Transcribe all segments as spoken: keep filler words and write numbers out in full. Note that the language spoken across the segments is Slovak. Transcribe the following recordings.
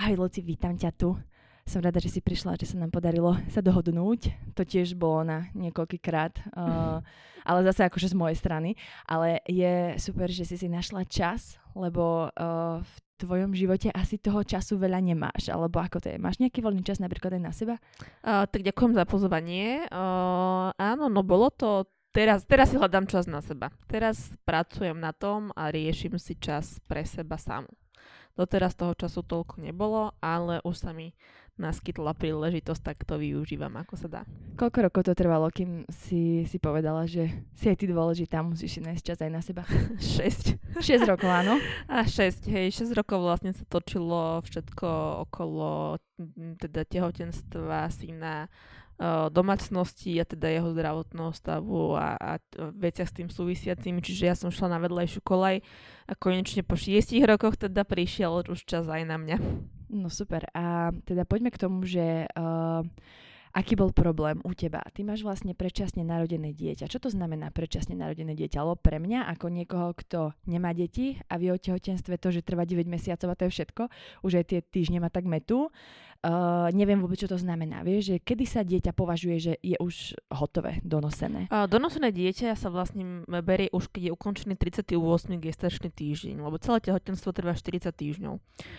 Ahoj Luci, vítam ťa tu. Som rada, že si prišla, že sa nám podarilo sa dohodnúť. To tiež bolo na niekoľkýkrát, uh, ale zase akože z mojej strany. Ale je super, že si si našla čas, lebo uh, v tvojom živote asi toho času veľa nemáš. Alebo ako to je? Máš nejaký voľný čas napríklad aj na seba? Uh, tak ďakujem za pozvanie. Uh, áno, no bolo to... Teraz, teraz si hľadám čas na seba. Teraz pracujem na tom a riešim si čas pre seba samu. Doteraz toho času toľko nebolo, ale už sa mi naskytla príležitosť, tak to využívam, ako sa dá. Koľko rokov to trvalo, kým si, si povedala, že si aj ty dôležitá, musíš si nájsť čas aj na seba? šesť. šesť rokov, áno? A šesť, hej, šesť rokov vlastne sa točilo všetko okolo teda tehotenstva, syna, domácnosti a teda jeho zdravotného stavu a, a veciach s tým súvisiacimi, čiže ja som šla na vedľajšiu kolaj a konečne po šiestich rokoch teda prišiel už čas aj na mňa. No super, a teda poďme k tomu, že uh, aký bol problém u teba? Ty máš vlastne predčasne narodené dieťa. Čo to znamená predčasne narodené dieťa? Lebo pre mňa, ako niekoho, kto nemá deti a vie o tehotenstve to, že trvá deväť mesiacov a to je všetko, už aj tie týždne ma tak metú, Uh, neviem vôbec, čo to znamená. Vieš, že kedy sa dieťa považuje, že je už hotové, donosené? Uh, donosené dieťa sa vlastne berie už, keď je ukončený tridsiaty ôsmy gestačný týždeň, lebo celé tehotenstvo trvá štyridsať týždňov.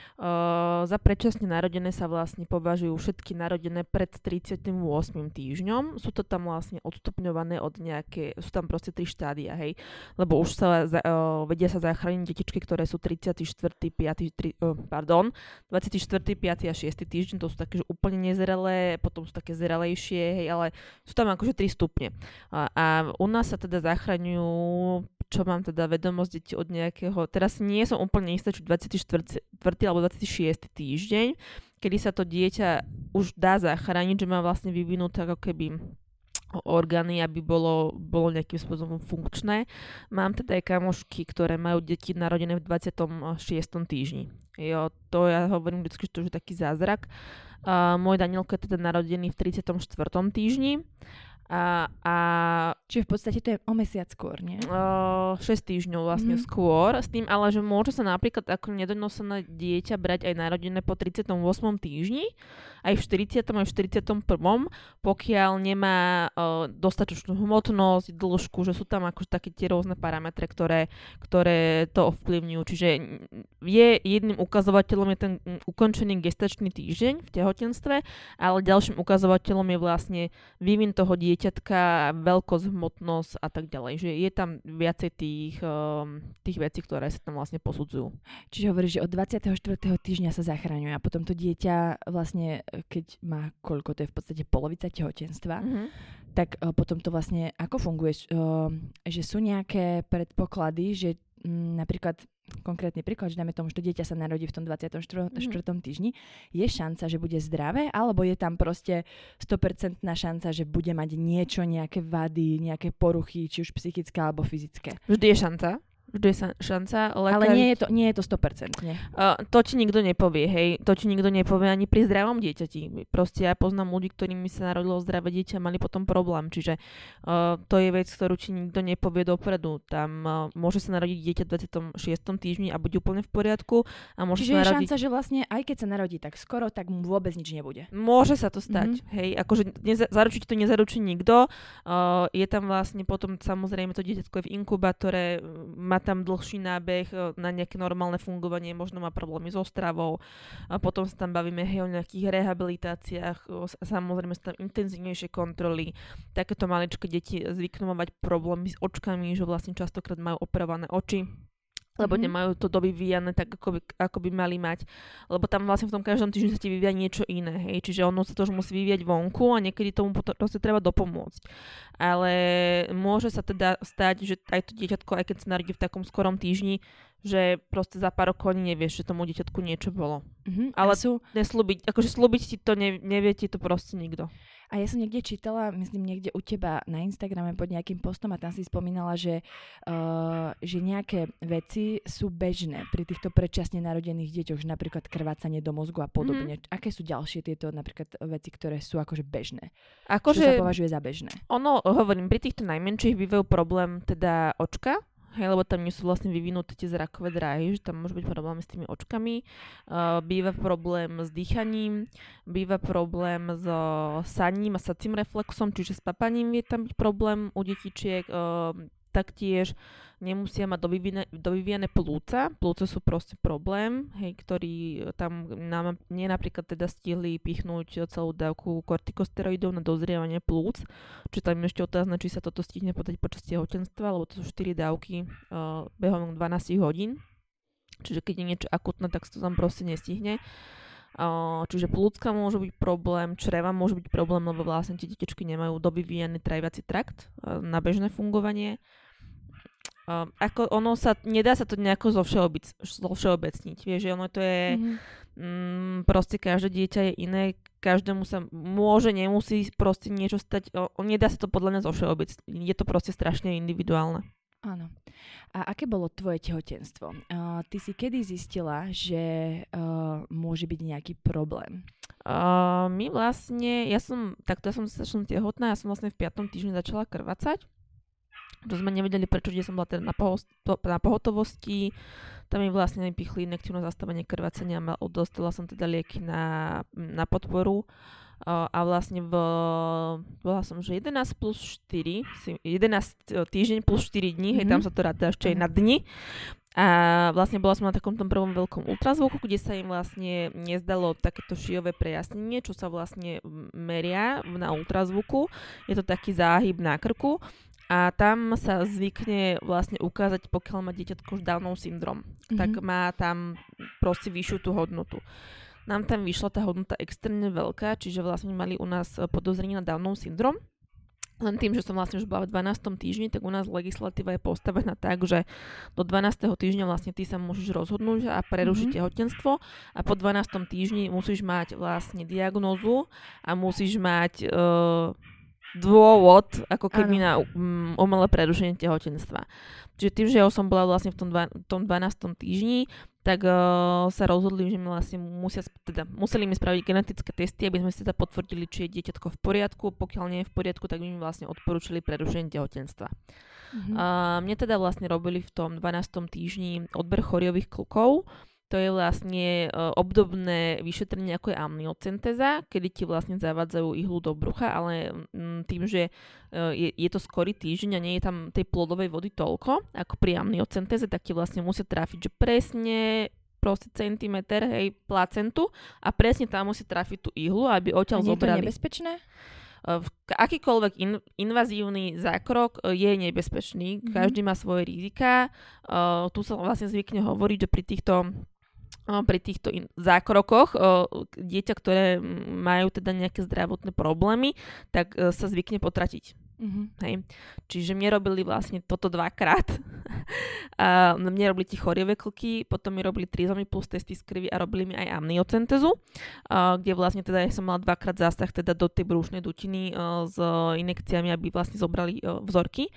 Uh, za predčasne narodené sa vlastne považujú všetky narodené pred tridsiatym ôsmym týždňom. Sú to tam vlastne odstupňované od nejaké, sú tam proste tri štádia, hej. Lebo už sa uh, vedia sa zachrániť detičky, ktoré sú tridsiaty štvrtý piaty tri, uh, pardon, dvadsiaty štvrtý piaty a šiesty týždeň. To sú také, že úplne nezrelé, potom sú také zrelejšie, hej, ale sú tam akože tri stupne. A, a u nás sa teda zachraňujú, čo mám teda vedomosť, deti od nejakého, teraz nie som úplne istá, či dvadsiaty štvrtý alebo dvadsiaty šiesty týždeň, kedy sa to dieťa už dá zachrániť, že má vlastne vyvinuté ako keby orgány, aby bolo, bolo nejakým spôsobom funkčné. Mám teda aj kamošky, ktoré majú deti narodené v dvadsiatom šiestom týždni. Jo, to ja hovorím vždy, že to je taký zázrak. Uh, môj Danielko je teda narodený v tridsiatom štvrtom týždni. A, a čiže v podstate to je o mesiac skôr, nie? Uh, šesť týždňov vlastne mm. skôr, s tým ale, že môže sa napríklad ako nedonosené dieťa brať aj narodené po tridsiatom ôsmom týždni, aj v štyridsiatom aj v štyridsiatom prvom, pokiaľ nemá uh, dostatočnú hmotnosť, dĺžku, že sú tam akože také tie rôzne parametre, ktoré, ktoré to ovplyvňujú. Čiže je jedným ukazovateľom je ten ukončený gestačný týždeň v tehotenstve, ale ďalším ukazovateľom je vlastne vývin toho dieťa, dieťatka, veľkosť, hmotnosť a tak ďalej. Že je tam viacej tých, um, tých vecí, ktoré sa tam vlastne posudzujú. Čiže hovoríš, že od dvadsiateho štvrtého týždňa sa zachraňuje a potom to dieťa vlastne, keď má koľko, to je v podstate polovica tehotenstva, mm-hmm. tak uh, potom to vlastne ako funguje? Uh, že sú nejaké predpoklady, že um, napríklad konkrétny príklad, že dáme tomu, že to dieťa sa narodí v tom dvadsiatom štvrtom týždni, je šanca, že bude zdravé, alebo je tam proste sto percent šanca, že bude mať niečo, nejaké vady, nejaké poruchy, či už psychické alebo fyzické? Vždy je šanca. Vždy je šanca. Lekár... Ale nie je to, nie je to sto percent, nie? Uh, to ti nikto nepovie, hej. To ti nikto nepovie ani pri zdravom dieťati. Proste ja poznám ľudí, ktorým sa narodilo zdravé dieťa, mali potom problém. Čiže uh, to je vec, ktorú ti nikto nepovie dopredu. Tam uh, môže sa narodiť dieťa v dvadsiatom šiestom týždni a bude úplne v poriadku. A môže Čiže sa je narodiť... šanca, že vlastne aj keď sa narodí tak skoro, tak mu vôbec nič nebude. Môže sa to stať, mm-hmm. hej. Akože neza- zaručiť to nezaručí nikto. Uh, je tam vlastne potom samozrejme to dieťatko je v inkubátore, má tam dlhší nábeh na nejaké normálne fungovanie, možno má problémy so stravou. A potom sa tam bavíme hej, o nejakých rehabilitáciách, o, samozrejme sú tam intenzívnejšie kontroly. Takéto maličké deti zvyknú mať problémy s očkami, že vlastne častokrát majú operované oči, lebo mm-hmm. nemajú to dovyvíjane tak, ako by, ako by mali mať. Lebo tam vlastne v tom každom týždni sa ti vyvíja niečo iné, hej. Čiže ono sa to už musí vyvíjať vonku a niekedy tomu proste treba dopomôcť. Ale môže sa teda stať, že aj to dieťatko, aj keď sa narodí v takom skorom týždni, že proste za pár rokov ani nevieš, že tomu dieťatku niečo bolo. Mm-hmm. Ale sú... neslúbiť, akože slúbiť ti to, ne, nevie ti to proste nikto. A ja som niekde čítala, myslím niekde u teba na Instagrame pod nejakým postom a tam si spomínala, že, uh, že nejaké veci sú bežné pri týchto predčasne narodených deťoch, že napríklad krvácanie do mozgu a podobne. Mm-hmm. Aké sú ďalšie tieto napríklad veci, ktoré sú akože bežné? Akože čo sa považuje za bežné? Ono, hovorím, pri týchto najmenších bývajú problém teda očka, hej, lebo tam nie sú vlastne vyvinuté tie zrakové dráhy, že tam môže byť problém s tými očkami. Uh, býva problém s dýchaním, býva problém s saním a sacím reflexom, čiže s papaním je tam byť problém u detičiek. Uh, taktiež nemusia mať dovyvíjane, dovyvíjane plúca. Plúca sú proste problém, hej, ktorý tam nám nie napríklad teda stihli pichnúť celú dávku kortikosteroidov na dozrievanie plúc, čiže tam ešte otázne, či sa toto stihne podať počas tehotenstva, lebo to sú štyri dávky uh, behom dvanásť hodín. Čiže keď je niečo akutné, tak sa to tam proste nestihne. Uh, čiže plúcka môže byť problém, čreva môže byť problém, lebo vlastne tie detičky nemajú dovyvíjaný traviaci trakt uh, na bežné fungovanie. Uh, ako ono sa, nedá sa to nejako zo všeobec, zo všeobecniť, vieš, že ono to je, mm-hmm. mm, proste každé dieťa je iné, každému sa môže, nemusí proste niečo stať, o, nedá sa to podľa mňa zo všeobecniť, je to proste strašne individuálne. Áno. A aké bolo tvoje tehotenstvo? Uh, ty si kedy zistila, že uh, môže byť nejaký problém? Uh, my vlastne, ja som, takto ja som začala tehotná, ja som vlastne v piatom týždni začala krvácať. To sme nevedeli prečo, že som bola teda na, pohost, na pohotovosti. Tam mi vlastne pichli injektívne zastavenie krvácenia a dostala som teda lieky na, na podporu. Uh, a vlastne v, bola som, že jedenásť plus štyri, jedenásť týždeň plus štyri dní, mm-hmm. hej, tam sa to ráda ešte aj na dni. A vlastne bola som na takom tom prvom veľkom ultrazvuku, kde sa im vlastne nezdalo takéto šijové prejasnenie, čo sa vlastne meria na ultrazvuku. Je to taký záhyb na krku. A tam sa zvykne vlastne ukázať, pokiaľ má dieťatko Downov syndrom, mm-hmm. tak má tam proste vyššiu tú hodnotu. Nám tam vyšla tá hodnota extrémne veľká, čiže vlastne mali u nás podozrenie na Downov syndrom. Len tým, že som vlastne už bola v dvanástom týždni, tak u nás legislatíva je postavená tak, že do dvanásteho týždňa vlastne ty sa môžeš rozhodnúť a prerušiť mm-hmm. tehotenstvo a po dvanástom týždni musíš mať vlastne diagnózu a musíš mať Uh, dôvod, ako keby ano. na um, umelé prerušenie tehotenstva. Čiže tým, že ja som bola vlastne v tom, dva, tom dvanástom týždni, tak uh, sa rozhodli, že mi vlastne musia, teda, museli mi spraviť genetické testy, aby sme si teda potvrdili, či je dieťatko v poriadku. Pokiaľ nie je v poriadku, tak by mi vlastne odporúčili prerušenie tehotenstva. Mhm. Uh, mne teda vlastne robili v tom dvanástom týždni odber choriových klkov. To je vlastne uh, obdobné vyšetrenie ako je amniocentéza, kedy ti vlastne zavádzajú ihlu do brucha, ale mm, tým, že uh, je, je to skorý týždeň a nie je tam tej plodovej vody toľko, ako pri amniocentéze, tak ti vlastne musia trafiť, že presne proste centimeter, hej, placentu a presne tam musí trafiť tú ihlu, aby odtiaľ zobrali. Nie je to nebezpečné? Uh, akýkoľvek in, invazívny zákrok uh, je nebezpečný, mm-hmm. každý má svoje rizika. Uh, tu sa vlastne zvykne hovoriť, že pri týchto pri týchto in- zákrokoch o, dieťa, ktoré majú teda nejaké zdravotné problémy, tak o, sa zvykne potratiť. Mm-hmm. Hej. Čiže mne robili vlastne toto dvakrát. a mne robili tie choriové klky, potom mi robili trizomy plus testy z krvi a robili mi aj amniocentézu, a, kde vlastne teda ja som mala dvakrát zásah teda do tej brúšnej dutiny a, s injekciami, aby vlastne zobrali a, vzorky.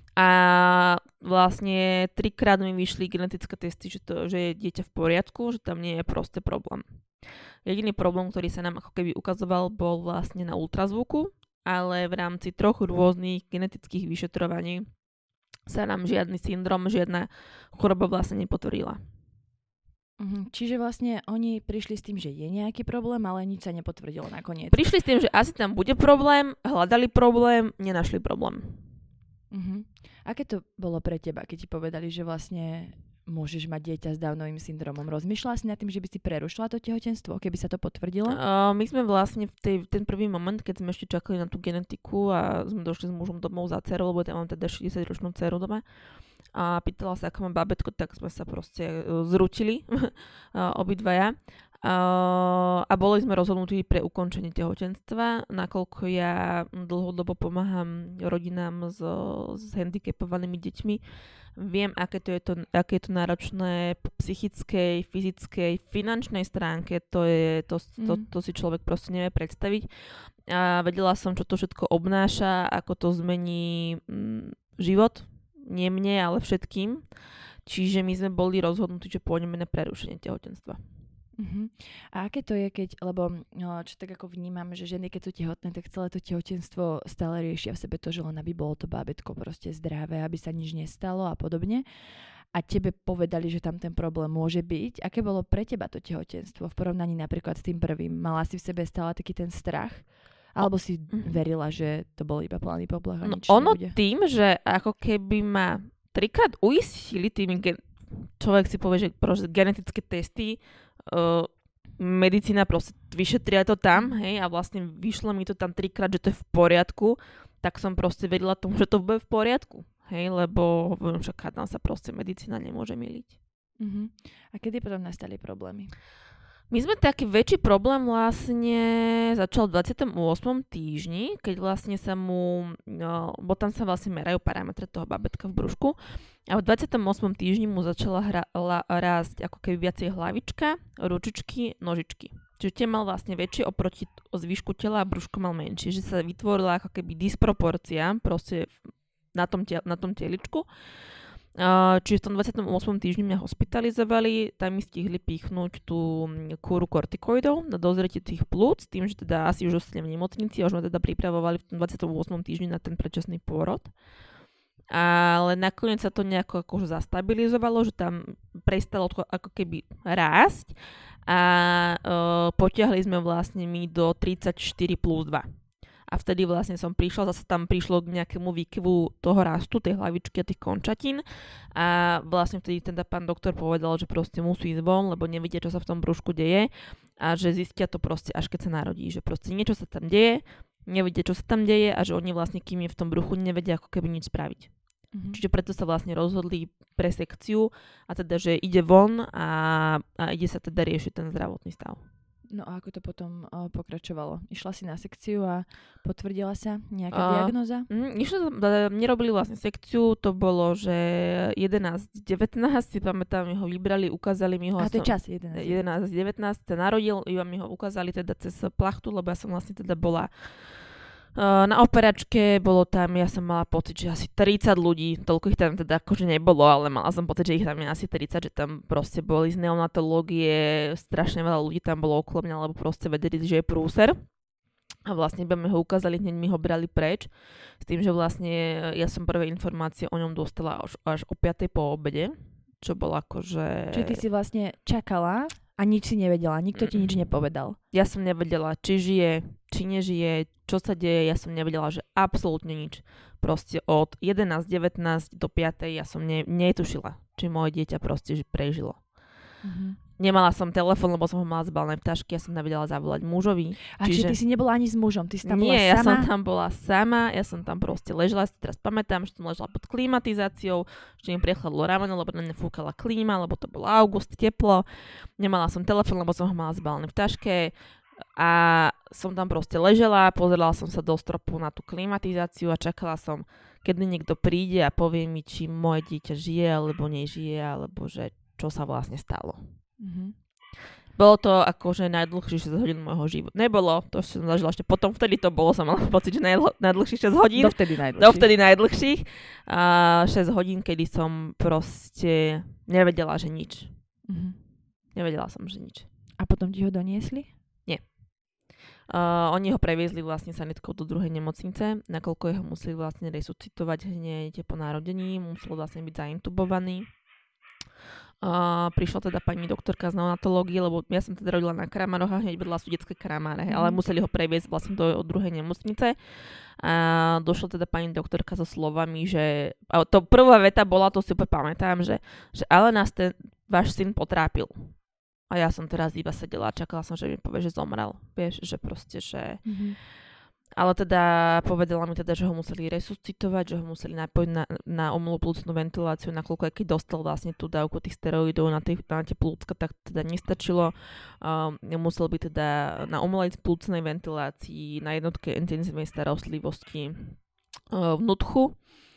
A vlastne trikrát mi vyšli genetické testy, že, to, že je dieťa v poriadku, že tam nie je proste problém. Jediný problém, ktorý sa nám ako keby ukazoval, bol vlastne na ultrazvuku, ale v rámci troch rôznych genetických vyšetrovaní sa nám žiadny syndrom, žiadna choroba vlastne nepotvrdila. Mhm, čiže vlastne oni prišli s tým, že je nejaký problém, ale nič sa nepotvrdilo nakoniec. Prišli s tým, že asi tam bude problém, hľadali problém, nenašli problém. Uh-huh. Aké to bolo pre teba, keď ti povedali, že vlastne môžeš mať dieťa s Downovým syndromom? Rozmýšľala si nad tým, že by si prerušila to tehotenstvo, keby sa to potvrdilo? Uh, my sme vlastne v tej, ten prvý moment, keď sme ešte čakali na tú genetiku a sme došli s mužom domov za dcerou, lebo ja mám teda šesťdesiatročnú dceru doma, a pýtala sa, ako mám babetko, tak sme sa proste uh, zrútili uh, obidvaja. Uh, a boli sme rozhodnutí pre ukončenie tehotenstva, nakoľko ja dlhodobo pomáham rodinám s, s handicapovanými deťmi. Viem, aké to je to, aké je to náročné po psychickej, fyzickej, finančnej stránke, to, je, to, to, to si človek proste nevie predstaviť. A vedela som, čo to všetko obnáša, ako to zmení mm, život, nie mne, ale všetkým. Čiže my sme boli rozhodnutí, že pôjdeme na prerušenie tehotenstva. Uh-huh. A aké to je, keď, lebo no, čo tak ako vnímam, že ženy, keď sú tehotné, tak celé to tehotenstvo stále riešia v sebe to, že len aby bolo to bábätko proste zdravé, aby sa nič nestalo a podobne. A tebe povedali, že tam ten problém môže byť. Aké bolo pre teba to tehotenstvo v porovnaní napríklad s tým prvým? Mala si v sebe stále taký ten strach? Alebo si uh-huh. verila, že to bol iba plný poblach a no, nič ono nebude? Tým, že ako keby ma trikrát uistili tým, gen- človek si povie, že proste genetické testy, uh, medicína proste vyšetria to tam, hej, a vlastne vyšlo mi to tam trikrát, že to je v poriadku, tak som proste verila tomu, že to bude v poriadku. Hej, lebo však tam sa proste medicína nemôže myliť. Uh-huh. A kedy potom nastali problémy? My sme taký väčší problém vlastne začal v dvadsiatom ôsmom týždni, keď vlastne sa mu, no, bo tam sa vlastne merajú parametre toho babetka v brúšku a v dvadsiatom ôsmom týždni mu začala hra, la, rásť ako keby viacej hlavička, ručičky, nožičky. Čiže tie mal vlastne väčšie oproti zvyšku tela a brúško mal menšie, že sa vytvorila ako keby disproporcia proste na tom, te, na tom teličku. Uh, čiže v tom dvadsiatom ôsmom týždni mňa hospitalizovali, tam mi stihli pichnúť tú kúru kortikoidov na dozretie tých plúc, tým, že teda asi už ostanem v nemocnici a už ma teda pripravovali v tom dvadsiatom ôsmom týždni na ten predčasný pôrod. Ale nakoniec sa to nejako akože zastabilizovalo, že tam prestalo to ako keby rásť a uh, potiahli sme vlastne mi do tridsaťštyri plus dva. A vtedy vlastne som prišla, zase tam prišlo k nejakému výkyvu toho rastu, tej hlavičky a tých končatín. A vlastne vtedy teda pán doktor povedal, že proste musí ísť von, lebo nevidia, čo sa v tom brúšku deje. A že zistia to proste až keď sa narodí. Že proste niečo sa tam deje, nevedia, čo sa tam deje a že oni vlastne, kým je v tom bruchu, nevedia ako keby nič spraviť. Mm-hmm. Čiže preto sa vlastne rozhodli pre sekciu a teda, že ide von a, a ide sa teda riešiť ten zdravotný stav. No a ako to potom uh, pokračovalo? Išla si na sekciu a potvrdila sa nejaká uh, diagnóza? Mm, išla, nerobili vlastne sekciu, to bolo, že jedenásť devätnásť, si pamätám, mi ho vybrali, ukázali mi ho. A to je čas, jedenásť devätnásť sa narodil, iba mi ho ukázali teda cez plachtu, lebo ja som vlastne teda bola Uh, na operačke, bolo tam, ja som mala pocit, že asi tridsať ľudí, toľko ich tam teda akože nebolo, ale mala som pocit, že ich tam je asi tridsať, že tam proste boli z neonatológie, strašne veľa ľudí tam bolo okolo mňa, lebo proste vedeli, že je prúser. A vlastne iba mi ho ukázali, hneď mi ho brali preč, s tým, že vlastne ja som prvé informácie o ňom dostala až, až o piatej po obede, čo bolo akože... Čiže ty si vlastne čakala a nič si nevedela, nikto ti nič nepovedal. Ja som nevedela, či žije, či nežije, čo sa deje, ja som nevedela, že absolútne nič. Proste od jedenásť devätnásť do piatej ja som ne, netušila, či moje dieťa proste prežilo. Mm-hmm. Nemala som telefón, lebo som ho mala zbalené v taške, ja som nevedela zavolať mužovi. A čiže ty si nebola ani s mužom, ty si tam Nie, bola sama? Nie, ja som tam bola sama, ja som tam proste ležela, si teraz pamätám, že som ležela pod klimatizáciou, že mi priechladlo rameno, lebo na mňa fúkala klíma, lebo to bol august, teplo. Nemala som telefón, lebo som ho mala zbalené v taške a som tam proste ležela, pozerala som sa do stropu na tú klimatizáciu a čakala som, kedy niekto príde a povie mi, či moje dieťa žije alebo nežije, alebo že čo sa vlastne stalo. Mm-hmm. Bolo to akože najdlhšie šesť hodín môjho života. Nebolo, to som zažila ešte potom, vtedy to bolo, som mala pocit, že najdl- najdlhších šesť hodín. Dovtedy najdlhších. Dovtedy najdlhších. A šesť hodín, kedy som proste nevedela, že nič. Mm-hmm. Nevedela som, že nič. A potom ti ho doniesli? Nie. Uh, oni ho previezli vlastne sanitkou do druhej nemocnice, nakoľko jeho museli vlastne resuscitovať hneď po narodení, musel vlastne byť zaintubovaný. Uh, prišla teda pani doktorka z neonatológie, lebo ja som teda rodila na Kramaroch a hneď vedľa sú detské kramáre, mm. ale museli ho previesť vlastne do druhej nemocnice. A došla teda pani doktorka so slovami, že a to prvá veta bola, to si úplne pamätám, že, že ale nás ten váš syn potrápil. A ja som teraz iba sedela a čakala som, že mi povie, že zomrel. Vieš, že proste, že... Mm-hmm. Ale teda povedala mi teda, že ho museli resuscitovať, že ho museli napojiť na, na umelú plúcnu ventiláciu, nakoľko aj keď dostal vlastne tú dávku tých steroidov na, tých, na tie plúcka, tak teda nestačilo. Um, musel byť teda na umelej plúcnej ventilácii, na jednotke intenzívnej starostlivosti uh, v Nutchu.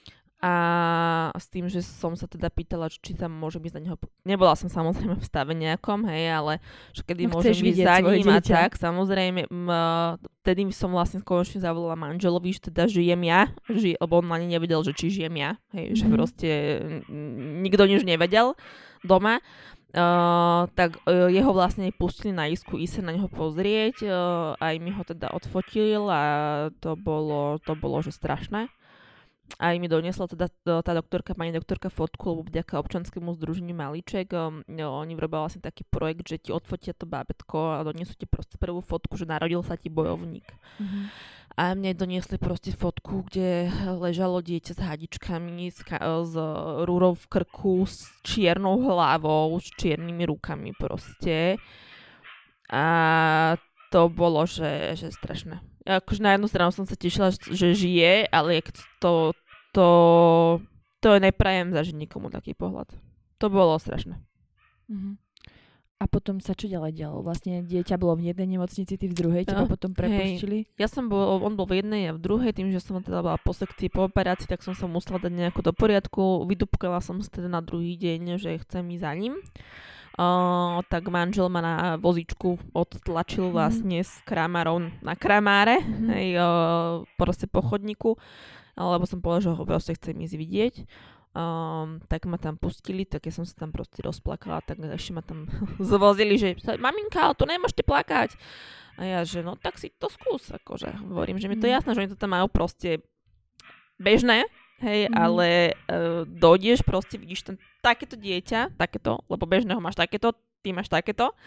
A s tým, že som sa teda pýtala, či tam môžem ísť na neho. Nebola som samozrejme v stave nejakom, hej, ale že kedy no, môžem ísť za ním a tak, samozrejme, m, vtedy som vlastne konečne zavolala manželovi, že teda žijem ja, ži, lebo on ani nevedel, že či žijem ja, hej, mm-hmm. že proste m, nikto nič nevedel doma. Uh, tak uh, jeho vlastne pustili na isku ísť sa na neho pozrieť, uh, aj mi ho teda odfotil a to bolo, to bolo že strašné. Aj mi doniesla teda tá doktorka, pani doktorka fotku, lebo vďaka občanskému združeniu Malíček, um, no, oni vrobili vlastne taký projekt, že ti odfotia to bábätko a doniesú ti proste prvú fotku, že narodil sa ti bojovník. Mm-hmm. A mne doniesli proste fotku, kde ležalo dieťa s hadičkami, s, ka- s rúrou v krku, s čiernou hlavou, s čiernymi rukami proste. A to bolo, že, že strašné. Ja akože na jednu stranu som sa tešila, že žije, ale to, to, to neprajem zažiť nikomu taký pohľad. To bolo strašné. Mhm. A potom sa čo ďalej dialo? Vlastne dieťa bolo v jednej nemocnici, ty v druhej, teba no, potom prepustili? Hej. Ja som bol, on bol v jednej a v druhej, tým, že som teda bola po sekcii, po operácii, tak som sa musela dať nejako do poriadku. Vydupkala som sa teda na druhý deň, že chcem ísť za ním. Uh, tak manžel ma na vozičku odtlačil mm-hmm. vlastne s kramarou na kramáre, mm-hmm. hej, uh, proste po chodníku, lebo som povedala, že ho proste chcem ísť vidieť. Um, tak ma tam pustili, tak ja som sa tam proste rozplakala, tak ešte ma tam zvozili, že maminka, ale tu nemôžete plakať. A ja, že no tak si to skús, akože hovorím, že mi to je jasné, že oni to tam majú proste bežné, hej, mm. ale uh, dojdeš, proste vidíš tam takéto dieťa, takéto, lebo bežného máš takéto, ty máš takéto.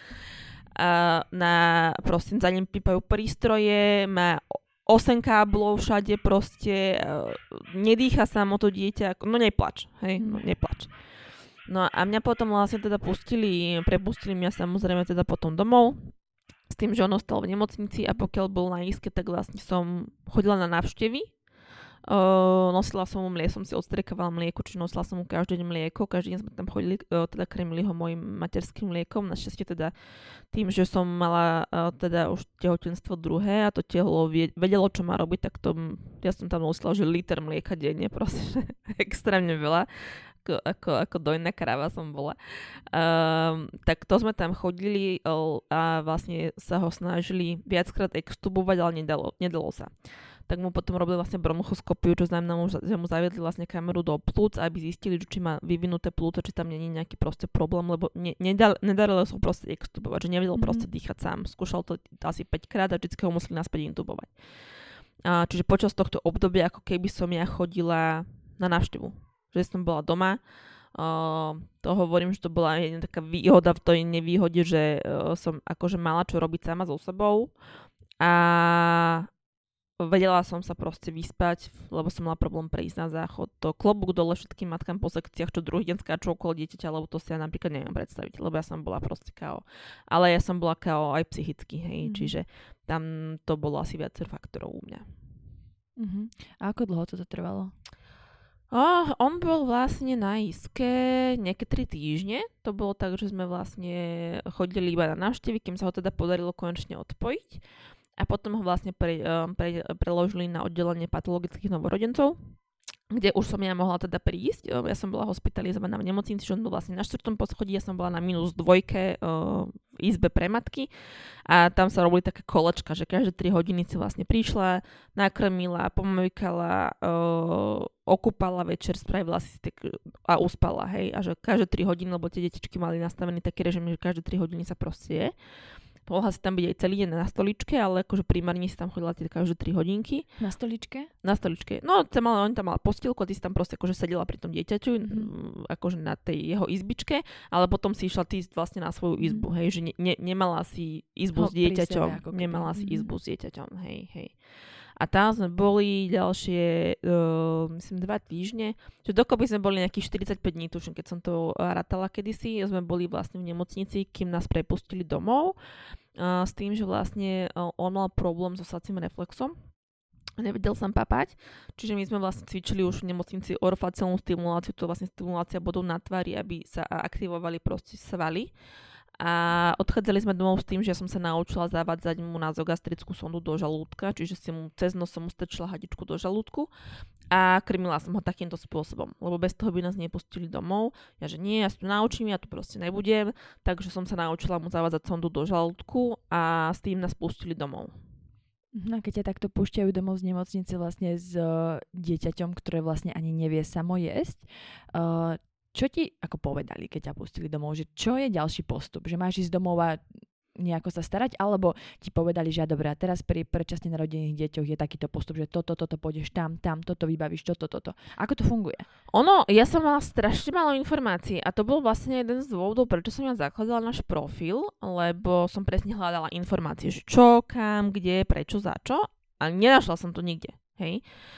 Uh, na, proste za ním pípajú prístroje, má osem káblov všade proste, uh, nedýcha sa mu to dieťa, no neplač, hej, no neplač. No a mňa potom vlastne teda pustili, prepustili mňa samozrejme teda potom domov, s tým, že on ostal v nemocnici a pokiaľ bol na iske, tak vlastne som chodila na návštevy. Uh, nosila som mu mlieko, som si odstriekovala mlieko, čiže nosila som mu každý deň mlieko, každý deň sme tam chodili, uh, teda krmili ho mojim materským mliekom, našťastie teda tým, že som mala uh, teda už tehotenstvo druhé a to telo vie, vedelo, čo má robiť, tak to, ja som tam nosila, že liter mlieka denne, proste, že extrémne veľa, ako, ako, ako dojná kráva som bola. Um, tak to sme tam chodili uh, a vlastne sa ho snažili viackrát extubovať, ale nedalo, nedalo sa. Tak mu potom robili vlastne bronchoskopiu, čo znamená, že mu zaviedli vlastne kameru do plúc, aby zistili, či má vyvinuté plúco, či tam nie je nejaký proste problém, lebo ne, nedal, nedarilo sa ho proste extubovať, že nevedel mm-hmm. proste dýchať sám. Skúšal to asi päť krát a vždycky ho museli naspäť intubovať. A, čiže počas tohto obdobia, ako keby som ja chodila na návštevu. Že som bola doma. Uh, to hovorím, že to bola jedna taká výhoda v tej nevýhode, že uh, som akože mala čo robiť sama so sebou. A vedela som sa proste vyspať, lebo som mala problém prejsť na záchod. To klobúk dole všetkým matkám po sekciách, čo druhý deň skáču okolo dieťaťa, lebo to si ja napríklad neviem predstaviť, lebo ja som bola proste ká ó. Ale ja som bola ká ó aj psychicky, hej, mm-hmm. čiže tam to bolo asi viacer faktorov u mňa. Mm-hmm. A ako dlho toto trvalo? Oh, on bol vlastne na iske nejaké tri týždne. To bolo tak, že sme vlastne chodili iba na návštevy, kým sa ho teda podarilo konečne odpojiť. A potom ho vlastne pre, pre, preložili na oddelenie patologických novorodencov, kde už som ja mohla teda prísť. Ja som bola hospitalizovaná v nemocnici, že on bol vlastne na štvrtom poschodí, ja som bola na minus dvojke uh, v izbe pre matky a tam sa robili také kolečka, že každé tri hodiny si vlastne prišla, nakrmila, pomojkala, uh, okúpala večer, spravila si tak a uspala, hej. A že každé tri hodiny, lebo tie detičky mali nastavený taký režim, že každé tri hodiny sa proste je. Mohla si tam byť aj celý deň na stoličke, ale akože primárne si tam chodila tie každé tri hodinky. Na stoličke? Na stoličke. No, on tam mal postielku a ty si tam proste akože sedela pri tom dieťaťu, mm-hmm. akože na tej jeho izbičke, ale potom si išla ty vlastne na svoju izbu, mm-hmm. hej, že ne, ne, nemala si izbu Ho, s dieťaťom. Sebe, nemala si mm-hmm. izbu s dieťaťom, hej, hej. A tam sme boli ďalšie, uh, myslím, dva týždne. Že dokopy sme boli nejakých štyridsaťpäť dní, tuším, keď som to rátala kedysi. Sme boli vlastne v nemocnici, kým nás prepustili domov. Uh, s tým, že vlastne uh, on mal problém so sacím reflexom. Nevedel som papať. Čiže my sme vlastne cvičili už v nemocnici orofaciálnu stimuláciu. To je vlastne stimulácia bodov na tvári, aby sa aktivovali proste svaly. A odchádzali sme domov s tým, že ja som sa naučila zavádzať mu nazogastrickú sondu do žalúdka, čiže si mu cez nos som mu strčila hadičku do žalúdku a krmila som ho takýmto spôsobom, lebo bez toho by nás nepustili domov. Ja že nie, ja si to naučím, ja tu proste nebudem, takže som sa naučila mu zavádzať sondu do žalúdku a s tým nás pustili domov. No keď ťa takto púšťajú domov z nemocnice vlastne s uh, dieťaťom, ktoré vlastne ani nevie samo jesť, uh, čo ti ako povedali, keď ťa pustili domov, že čo je ďalší postup, že máš ísť domov a nejako sa starať, alebo ti povedali, že dobré, a teraz pri predčasne narodených deťoch je takýto postup, že toto, toto pôjdeš tam, tam, toto vybavíš, toto, toto. Ako to funguje? Ono, ja som mala strašne málo informácií a to bol vlastne jeden z dôvodov, prečo som ja zakladala náš profil, lebo som presne hľadala informácie, že čo, kam, kde, prečo, za čo a nenašla som to nikde, hej.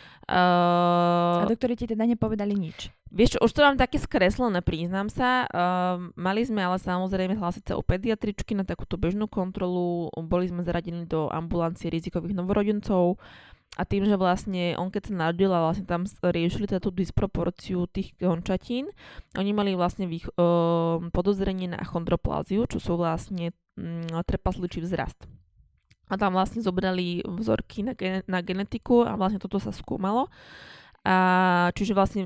Uh, a doktori ti teda nepovedali nič? Vieš čo, už to mám také skreslené, priznám sa. Uh, mali sme ale samozrejme hlásiť sa u pediatričky na takúto bežnú kontrolu. Boli sme zaradení do ambulancie rizikových novorodencov a tým, že vlastne on keď sa narodil a vlastne tam riešili tú disproporciu tých končatín, oni mali vlastne vých, uh, podozrenie na achondropláziu, čo sú vlastne um, trpasličí vzrast. A tam vlastne zobrali vzorky na, gen- na genetiku a vlastne toto sa skúmalo. A čiže vlastne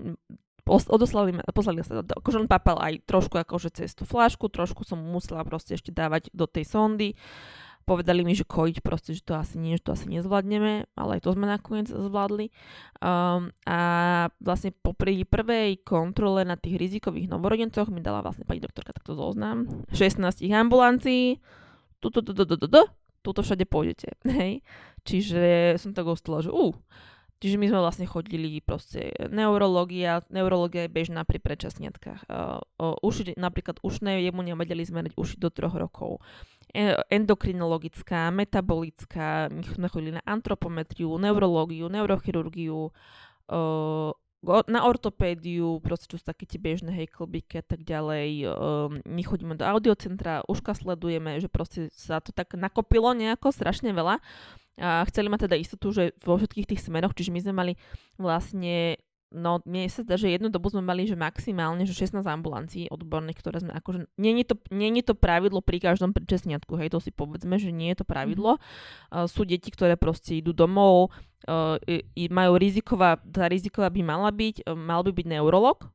odoslali, poslali sa, akože on papal aj trošku akože cez tú fľašku, trošku som musela proste ešte dávať do tej sondy. Povedali mi, že kojiť proste, že to asi nie, že to asi nezvládneme, ale aj to sme nakoniec zvládli. Um, a vlastne po prvej kontrole na tých rizikových novorodencoch mi dala vlastne pani doktorka takto zoznam. šestnásť ambulancií, tu, tu, tu, tu, tu, tu, tu. Tuto všade pôjdete, hej. Čiže som tak ostala, že uh. Čiže my sme vlastne chodili proste neurológia, neurológia je bežná pri predčasniatkách. Uh, uh, uši, napríklad ušné, jemu nevedeli zmerať uši do troch rokov. E, endokrinologická, metabolická, my sme chodili na antropometriu, neurológiu, neurochirurgiu, uh, na ortopédiu, proste čo sú také tie bežné, hej, klbíky a tak ďalej. Um, my chodíme do audiocentra, uška sledujeme, že proste sa to tak nakopilo nejako strašne veľa. A chceli mať teda istotu, že vo všetkých tých smeroch, čiže my sme mali vlastne, no mne sa zdá, že jednu dobu sme mali, že maximálne, že šestnásť ambulancií odborných, ktoré sme akože, nie je to, nie je to pravidlo pri každom predčasniatku, hej, to si povedzme, že nie je to pravidlo. Uh, sú deti, ktoré proste idú domov, uh, i, i majú riziková, tá riziková by mala byť, uh, mal by byť neurolog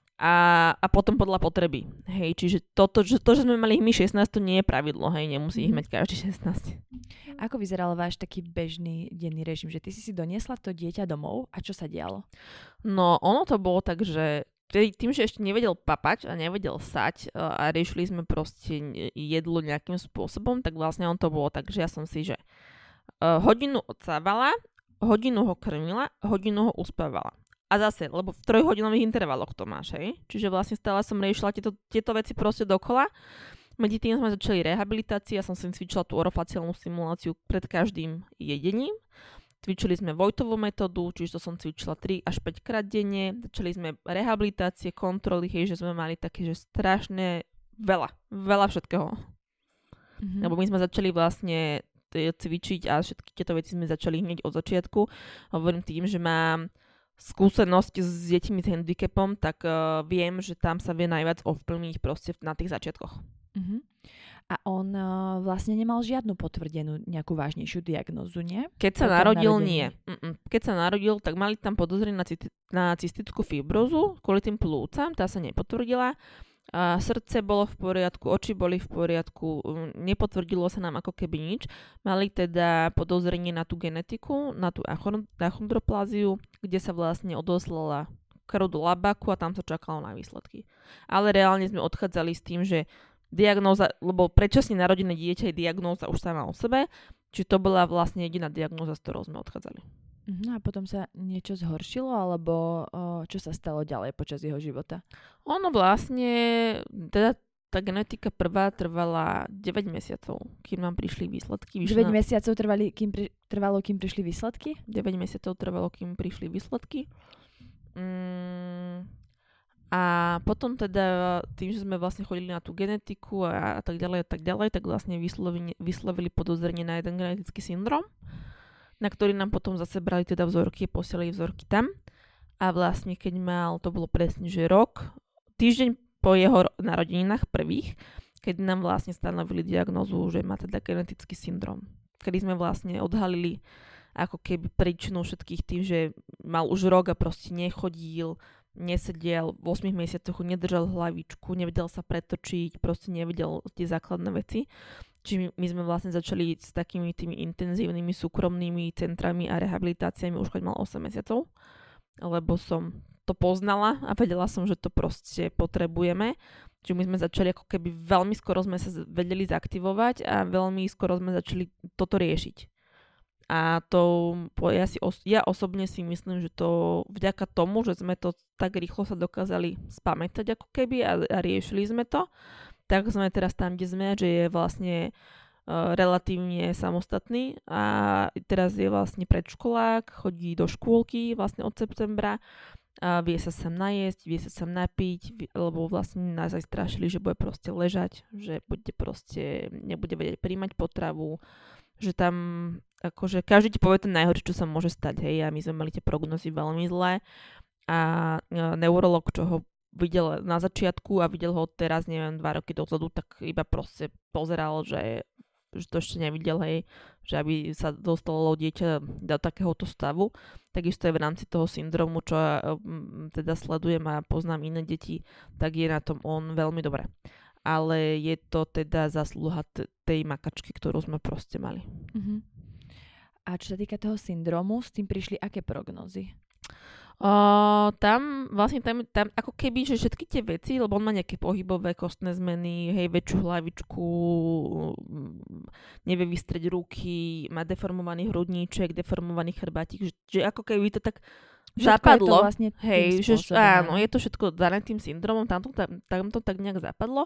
a, a potom podľa potreby, hej, čiže toto, že to, že sme mali my šestnásť, to nie je pravidlo, hej, nemusí ich mať každý šestnásť. Ako vyzeral váš taký bežný denný režim, že ty si si doniesla to dieťa domov a čo sa dialo? No, ono to bolo tak, že tým, že ešte nevedel papať a nevedel sať a riešili sme proste jedlo nejakým spôsobom, tak vlastne on to bolo tak, že ja som si, že uh, hodinu odsávala, hodinu ho krmila, hodinu ho uspávala. A zase, lebo v trojhodinových intervaloch to máš, hej? Čiže vlastne stále som riešila tieto, tieto veci proste dokola. Medzi tým sme začali rehabilitáciu, ja som si cvičila tú orofaciálnu stimuláciu pred každým jedením. Cvičili sme Vojtovú metódu, čiže to som cvičila tri až päť krát denne. Začali sme rehabilitácie, kontroly, hej, že sme mali také, že strašne veľa, veľa všetkého. Mm-hmm. Lebo my sme začali vlastne cvičiť a všetky tieto veci sme začali hneď od začiatku. Hovorím tým, že mám skúsenosť s deťmi s handicapom, tak uh, viem, že tam sa vie najviac ovplyvniť proste na tých začiatkoch. Uh-huh. A on uh, vlastne nemal žiadnu potvrdenú nejakú vážnejšiu diagnózu, nie? Keď sa narodil, nie. Mm-mm. Keď sa narodil, tak mali tam podozrenie na, cysti- na cystickú fibrózu kvôli tým plúcam, tá sa nepotvrdila. A srdce bolo v poriadku, oči boli v poriadku, nepotvrdilo sa nám ako keby nič. Mali teda podozrenie na tú genetiku, na tú achondropláziu, kde sa vlastne odoslala krv do labáku a tam sa čakalo na výsledky. Ale reálne sme odchádzali s tým, že diagnóza, lebo predčasne narodené dieťa je diagnóza už sama o sebe, či to bola vlastne jediná diagnóza, s ktorou sme odchádzali. No a potom sa niečo zhoršilo, alebo o, čo sa stalo ďalej počas jeho života? Ono vlastne, teda tá genetika prvá trvala deväť mesiacov, kým nám prišli výsledky. Vyšla... deväť mesiacov trvali, kým pri, trvalo, kým prišli výsledky? deväť mesiacov trvalo, kým prišli výsledky. Mm, a potom teda tým, že sme vlastne chodili na tú genetiku a, a tak ďalej a tak ďalej, tak vlastne vyslovili, vyslovili podozrenie na jeden genetický syndrom, na ktorý nám potom zase brali teda vzorky, posielali vzorky tam. A vlastne keď mal, to bolo presne, že rok, týždeň po jeho narodeninách prvých, keď nám vlastne stanovili diagnózu, že má teda genetický syndrom. Kedy sme vlastne odhalili ako keby príčinu všetkých tým, že mal už rok a proste nechodil, nesedel, v ôsmich mesiacoch nedržal hlavičku, nevedel sa pretočiť, proste nevedel tie základné veci. Čiže my sme vlastne začali s takými tými intenzívnymi súkromnými centrami a rehabilitáciami už keď mal osem mesiacov. lebo som to poznala a vedela som, že to proste potrebujeme. Čiže my sme začali ako keby veľmi skoro sme sa vedeli zaktivovať a veľmi skoro sme začali toto riešiť. A to ja, si os- ja osobne si myslím, že to vďaka tomu, že sme to tak rýchlo sa dokázali spamätať ako keby a, a riešili sme to, tak sme teraz tam, kde sme, že je vlastne uh, relatívne samostatný a teraz je vlastne predškolák, chodí do škôlky vlastne od septembra. A vie sa sem najesť, vie sa sem napiť, lebo vlastne nás aj strašili, že bude proste ležať, že bude proste, nebude vedieť príjmať potravu, že tam akože každý ti povie ten najhoršie, čo sa môže stať, hej, a my sme mali tie prognozy veľmi zlé a neurolog, čo ho videl na začiatku a videl ho teraz, neviem, dva roky dozadu, tak iba proste pozeral, že že to ešte nevidel, hej, že aby sa dostalo dieťa do takéhoto stavu. Takisto je v rámci toho syndromu, čo ja m, teda sledujem a poznám iné deti, tak je na tom on veľmi dobre. Ale je to teda zásluha t- tej makačky, ktorú sme proste mali. Uh-huh. A čo sa týka toho syndromu, s tým prišli aké prognózy? Uh, tam vlastne tam, tam ako keby, že všetky tie veci, lebo on má nejaké pohybové kostné zmeny, hej, väčšiu hlavičku, nevie vystrieť ruky, má deformovaný hrudníček, deformovaný chrbátik, že, že ako keby to tak zapadlo. Je to vlastne hej, že áno, je to všetko dané tým syndromom, tam to, tam, tam to tak nejak zapadlo.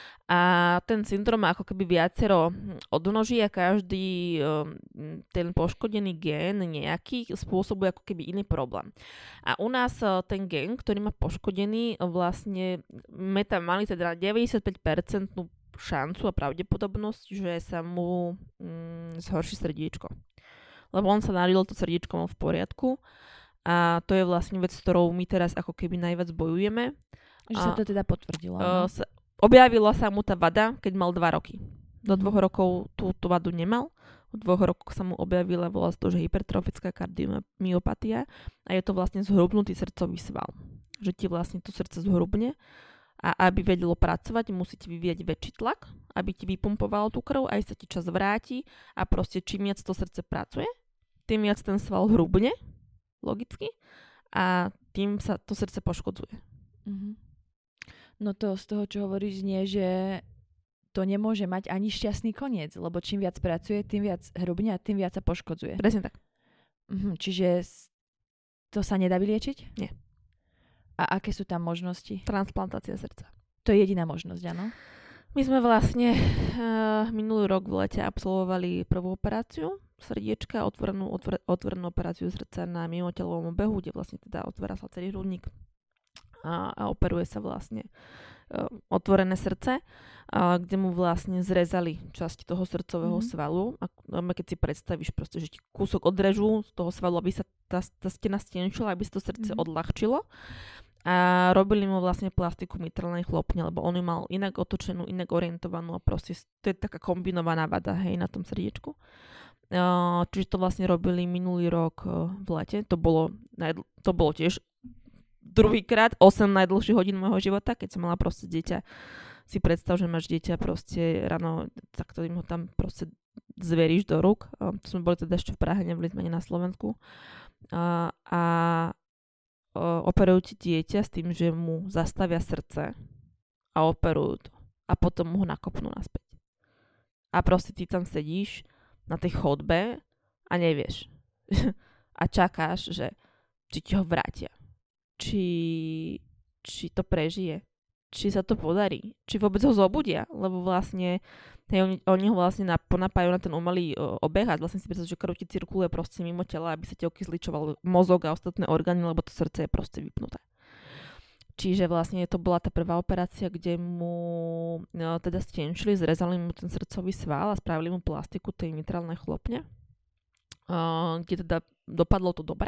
A ten syndrom má ako keby viacero odnoží a každý um, ten poškodený gén nejaký spôsobuje ako keby iný problém. A u nás uh, ten gén, ktorý má poškodený, vlastne my tam mali teda deväťdesiatpäť percent šancu a pravdepodobnosť, že sa mu um, zhorší srdiečko. Lebo on sa narodil, to srdiečko mal v poriadku. A to je vlastne vec, s ktorou my teraz ako keby najviac bojujeme. Že a, sa to teda potvrdilo. Uh, sa, objavila sa mu tá vada, keď mal dva roky. Do dvoch rokov tú, tú vadu nemal. V dvoch rokoch sa mu objavila, volá sa to, že hypertrofická kardiomyopatia a je to vlastne zhrubnutý srdcový sval. Že ti vlastne to srdce zhrubne a aby vedelo pracovať, musí ti vyvíjať väčší tlak, aby ti vypumpovalo tú krv, aj sa ti čas vráti a proste čím viac to srdce pracuje, tým viac ten sval hrubne, logicky, a tým sa to srdce poškodzuje. Mhm. No to z toho, čo hovoríš, znie, že to nemôže mať ani šťastný koniec, lebo čím viac pracuje, tým viac hrubne a tým viac sa poškodzuje. Presne tak. Mhm, čiže to sa nedá vyliečiť? Nie. A aké sú tam možnosti? Transplantácia srdca. To je jediná možnosť, áno? My sme vlastne uh, minulý rok v lete absolvovali prvú operáciu srdiečka, otvorenú, otvor, otvorenú operáciu srdca na mimotelovom obehu, kde vlastne teda otvára sa celý hrudník a, a operuje sa vlastne uh, otvorené srdce, uh, kde mu vlastne zrezali časť toho srdcového mm-hmm. svalu. A keď si predstavíš proste, že ti kúsok odrežú z toho svalu, aby sa tá, tá stena stenčila, aby sa to srdce mm-hmm. odľahčilo. A robili mu vlastne plastiku mitrálnej chlopne, lebo on ju mal inak otočenú, inak orientovanú a proste to je taká kombinovaná vada, hej, na tom srdiečku. Uh, čiže to vlastne robili minulý rok uh, v lete. To bolo, najdl- to bolo tiež druhýkrát osem najdlhších hodín môjho života, keď som mala proste dieťa. Si predstav, že máš dieťa proste ráno, tak to im ho tam proste zveríš do rúk. Uh, to sme boli teda ešte v Prahe, neboli sme na Slovensku. Uh, a operujú ti dieťa s tým, že mu zastavia srdce a operujú to. A potom mu ho nakopnú naspäť. A proste ty tam sedíš na tej chodbe a nevieš. A čakáš, že či ti ho vrátia. Či, či to prežije. Či sa to podarí. Či vôbec ho zobudia. Lebo vlastne hej, oni, oni ho vlastne ponapájajú na ten umelý uh, obeh a vlastne si predstav, že krv ti cirkuluje proste mimo tela, aby sa ti okysličoval mozog a ostatné orgány, lebo to srdce je proste vypnuté. Čiže vlastne to bola tá prvá operácia, kde mu no, teda stenčili, zrezali mu ten srdcový sval a spravili mu plastiku tej mitrálnej chlopne, uh, kde teda dopadlo to dobre.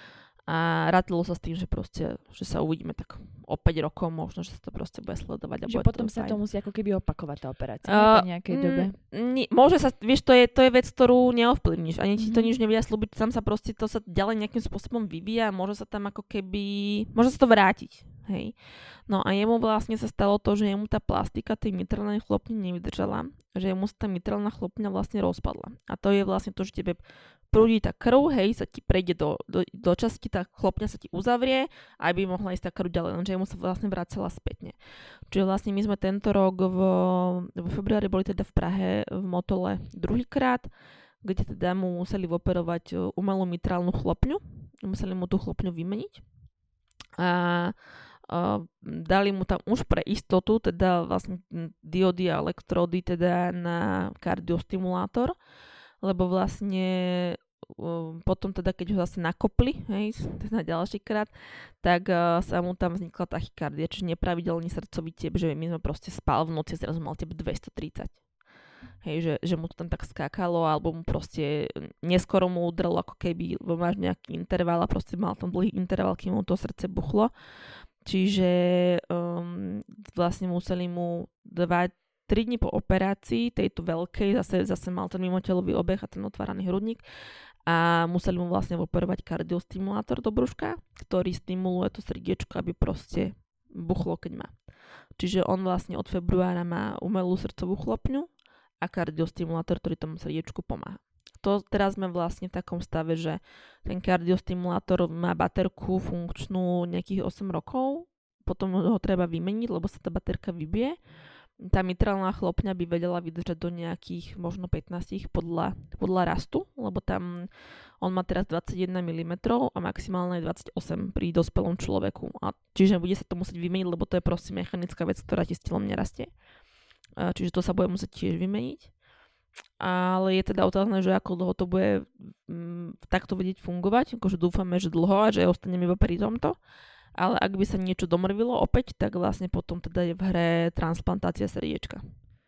A rátalo sa s tým, že proste, že sa uvidíme tak o päť rokov, možno, že sa to proste bude sledovať. A že bude potom to sa fajn. to musí ako keby opakovať tá operácia uh, po nejakej dobe. N- môže sa, vieš, to je, to je vec, ktorú neovplyvníš. Ani ti to Mm-hmm. nič nevedia slúbiť, tam sa proste to sa ďalej nejakým spôsobom vyvíja a môže sa tam ako keby, môže sa to vrátiť. hej. No a jemu vlastne sa stalo to, že jemu tá plastika tej mitrálnej chlopne nevydržala, že jemu sa tá mitrálna chlopňa vlastne rozpadla. A to je vlastne to, že tebe prúdi tá krv, hej, sa ti prejde do, do, do časti, tá chlopňa sa ti uzavrie, aby mohla ísť tá krv ďalej, lenže jemu sa vlastne vracela spätne. Čiže vlastne my sme tento rok v, v februári boli teda v Prahe v Motole druhýkrát, kde teda mu museli operovať umelú mitrálnu chlopňu, museli mu tú chlopňu vymeniť. A Uh, dali mu tam už pre istotu teda vlastne diody a elektrody teda na kardiostimulátor, lebo vlastne uh, potom teda keď ho zase nakopli, hej, na ďalší krát, tak uh, sa mu tam vznikla tachykardia, čiže nepravidelný srdcový tiep, že my sme proste spal v noci, zrazu mal tep dvestotridsať. Hej, že, že mu to tam tak skákalo, alebo mu proste neskoro mu udrelo, ako keby máš nejaký interval a proste mal tam dlhý interval, kým mu to srdce buchlo. Čiže um, vlastne museli mu dva tri dni po operácii, tejto veľkej, zase, zase mal ten mimotelový obeh a ten otváraný hrudník a museli mu vlastne operovať kardiostimulátor do brúška, ktorý stimuluje to srdiečko, aby proste buchlo, keď má. Čiže on vlastne od februára má umelú srdcovú chlopňu a kardiostimulátor, ktorý tomu srdiečku pomáha. To teraz sme vlastne v takom stave, že ten kardiostimulátor má baterku funkčnú nejakých osem rokov, potom ho treba vymeniť, lebo sa tá baterka vybije. Tá mitrálna chlopňa by vedela vydržať do nejakých možno pätnásť podľa, podľa rastu, lebo tam on má teraz dvadsaťjeden milimetrov a maximálne dvadsaťosem pri dospelom človeku. A čiže bude sa to musieť vymeniť, lebo to je proste mechanická vec, ktorá ti s telom nerastie. Čiže to sa bude musieť tiež vymeniť. Ale je teda otázne, že ako dlho to bude m, takto vedieť fungovať. Akože dúfame, že dlho a že ostaneme iba pri tomto. Ale ak by sa niečo domrvilo opäť, tak vlastne potom teda je v hre transplantácia srdiečka.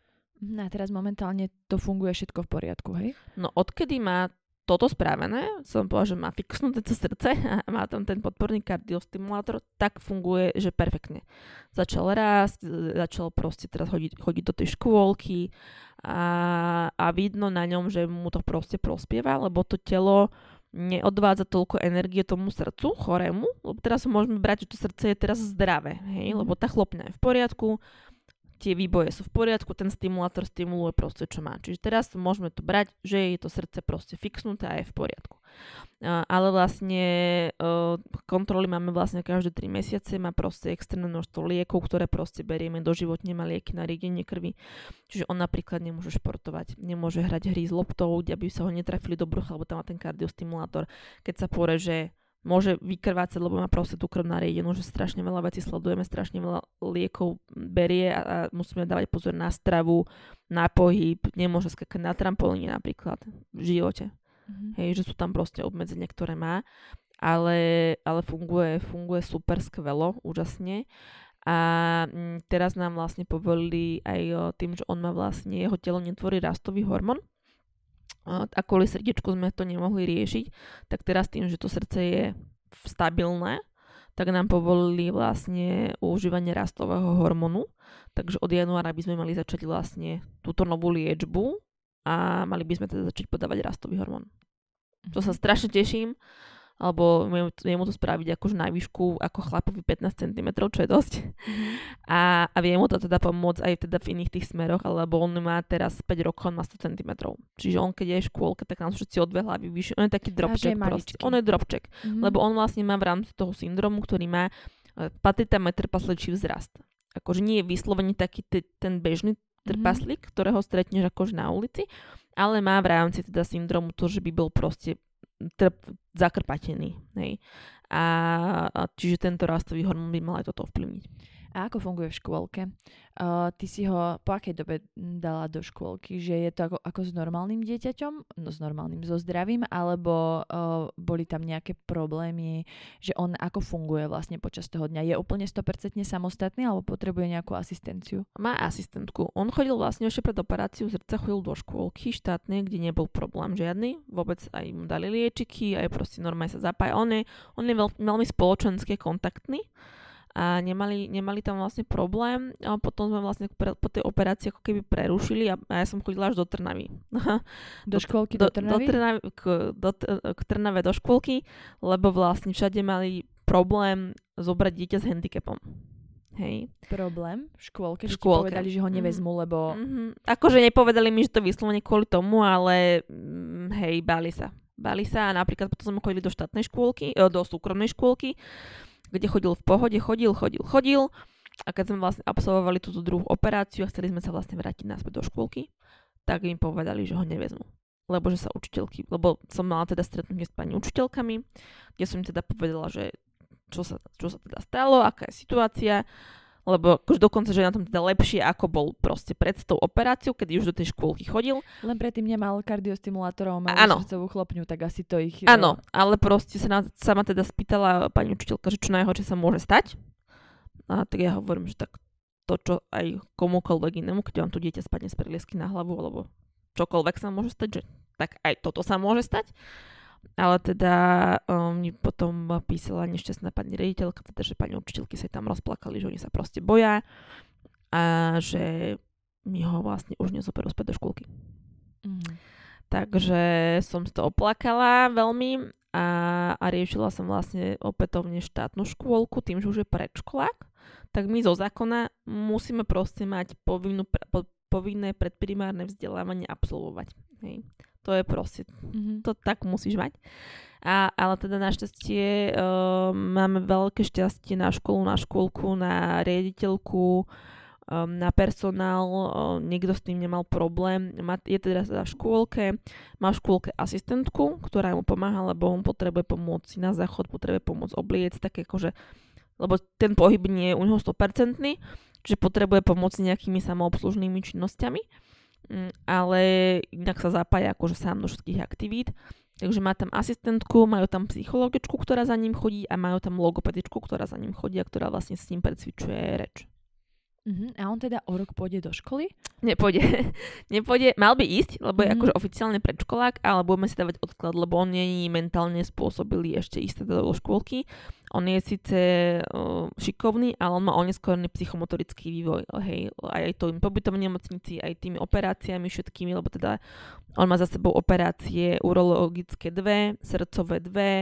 No a teraz momentálne to funguje všetko v poriadku, hej? No odkedy má toto spravené, som povedala, že má fixnuté to srdce a má tam ten podporný kardiostimulátor, tak funguje, že perfektne. Začal rásť, začal proste teraz chodiť, chodiť do tej škôlky a, a vidno na ňom, že mu to proste prospieva, lebo to telo neodvádza toľko energie tomu srdcu, chorému, lebo teraz môžeme brať, že to srdce je teraz zdravé, hej, lebo tá chlopňa je v poriadku, tie výboje sú v poriadku, ten stimulátor stimuluje proste, čo má. Čiže teraz môžeme to brať, že je to srdce proste fixnuté a je v poriadku. Uh, ale vlastne uh, kontroly máme vlastne každé tri mesiace, má proste extrémne množstvo liekov, ktoré proste berieme doživotne, má lieky na riedenie krvi. Čiže on napríklad nemôže športovať, nemôže hrať hry s loptou, aby sa ho netrafili do brucha, lebo tam má ten kardiostimulátor. Keď sa poreže, môže vykrvácať, lebo má proste tú krv nariedenú, že strašne veľa vecí sledujeme, strašne veľa liekov berie a, a musíme dávať pozor na stravu, na pohyb, nemôže skakať na trampolíne napríklad v živote. Mm-hmm. Hej, že sú tam proste obmedzenia, ktoré má, ale, ale funguje, funguje super skvelo, úžasne. A m, teraz nám vlastne povolili aj o, tým, že on má vlastne, jeho telo netvorí rastový hormón, a kvôli srdiečku sme to nemohli riešiť, tak teraz tým, že to srdce je stabilné, tak nám povolili vlastne užívanie rastového hormónu. Takže od januára by sme mali začať vlastne túto novú liečbu a mali by sme teda začať podávať rastový hormón. To sa strašne teším, alebo vie mu to spraviť akože na výšku ako chlapovi pätnásť centimetrov, čo je dosť. Mm-hmm. A, a vie mu to teda pomôcť aj teda v iných tých smeroch, lebo on má teraz päť rokov, on má sto centimetrov. Čiže on keď je v škôlke, tak nám všetci o dve hlavy vyššie. On je taký drobček proste. On je drobček. Mm-hmm. Lebo on vlastne má v rámci toho syndromu, ktorý má patitometer trpaslíčí vzrast. Akože nie je vyslovene taký t- ten bežný trpaslík, mm-hmm. ktorého stretneš akože na ulici, ale má v rámci teda syndromu to, že by bol proste trp, zakrpatený. Hej. A, a čiže tento rastový hormón by mal aj toto ovplyvniť. A ako funguje v škôlke? Uh, ty si ho po akej dobe dala do škôlky? Že je to ako, ako s normálnym dieťaťom? No s normálnym, so zdravým? Alebo uh, boli tam nejaké problémy? Že on ako funguje vlastne počas toho dňa? Je úplne sto percent samostatný alebo potrebuje nejakú asistenciu? Má asistentku. On chodil vlastne ešte pred operáciou srdca, chodil do škôlky štátnej, kde nebol problém žiadny. Vôbec aj mu dali liečiky, aj proste normálne sa zapája. On je, on je veľ, veľmi spoločenské kontaktný. A nemali, nemali tam vlastne problém. A potom sme vlastne pre, po tej operácii ako keby prerušili a, a ja som chodila až do Trnavy. Do škôlky do, do Trnavy? Do Trnavy k, do, k Trnave do škôlky, lebo vlastne všade mali problém zobrať dieťa s handicapom. Hej. Problém v škôlke, že škôlke. ti povedali, že ho nevezmú, lebo... Mm-hmm. Akože nepovedali mi, že to vyslovene kvôli tomu, ale mm, hej, báli sa. Báli sa a napríklad potom sme chodili do štátnej škôlky, do súkromnej škôlky, kde chodil v pohode, chodil, chodil, chodil a keď sme vlastne absolvovali túto druhú operáciu a chceli sme sa vlastne vrátiť naspäť do škôlky, tak im povedali, že ho nevezmú. Lebo že sa učiteľky, lebo som mala teda stretnutie s pani učiteľkami, kde som im teda povedala, že čo sa, čo sa teda stalo, aká je situácia, lebo akože dokonca, že je na tom teda lepšie, ako bol proste pred tou operáciou, kedy už do tej škôlky chodil. Len predtým nemal kardiostimulátorov, mal srdcovú chlopňu, tak asi to ich... Áno, ale proste sa, na, sa ma teda spýtala pani učiteľka, že čo najhoršie sa môže stať. A tak ja hovorím, že tak to, čo aj komukoľvek inému, keď vám tu dieťa spadne z preliesky na hlavu, alebo čokoľvek sa môže stať, že tak aj toto sa môže stať. Ale teda um, mi potom písala nešťastná pani riaditeľka, teda, že pani učiteľky sa tam rozplakali, že oni sa proste boja a že mi ho vlastne už nezoberú späť do škôlky. Mm. Takže som si to oplakala veľmi a, a riešila som vlastne opätovne štátnu škôlku, tým, že už je predškolák, tak my zo zákona musíme proste mať povinnú, po, povinné predprimárne vzdelávanie absolvovať. Hej. To je proste, mm-hmm. to tak musíš mať. A, ale teda našťastie uh, máme veľké šťastie na školu, na škôlku, na riaditeľku, um, na personál. Uh, nikto s tým nemal problém. Má, je teda v škôlke, má v škôlke asistentku, ktorá mu pomáha, lebo on potrebuje pomôcť na záchod, potrebuje pomôcť obliec, tak akože, lebo ten pohyb nie je u neho sto percent, čiže potrebuje pomôcť nejakými samoobslužnými činnosťami. Ale inak sa zapája akože sám do všetkých aktivít. Takže má tam asistentku, majú tam psychologičku, ktorá za ním chodí a majú tam logopedičku, ktorá za ním chodí a ktorá vlastne s ním precvičuje reč. Uh-huh. A on teda o rok pôjde do školy? Nepôjde. Nepôjde. Mal by ísť, lebo je uh-huh. akože oficiálne predškolák, ale budeme si dávať odklad, lebo on nie je mentálne spôsobilý ešte ísť teda do škôlky. On je síce uh, šikovný, ale on má oneskorný psychomotorický vývoj. Hej, aj to im pobytom v nemocnici, aj tými operáciami všetkými, lebo teda on má za sebou operácie urologické dve, srdcové dve,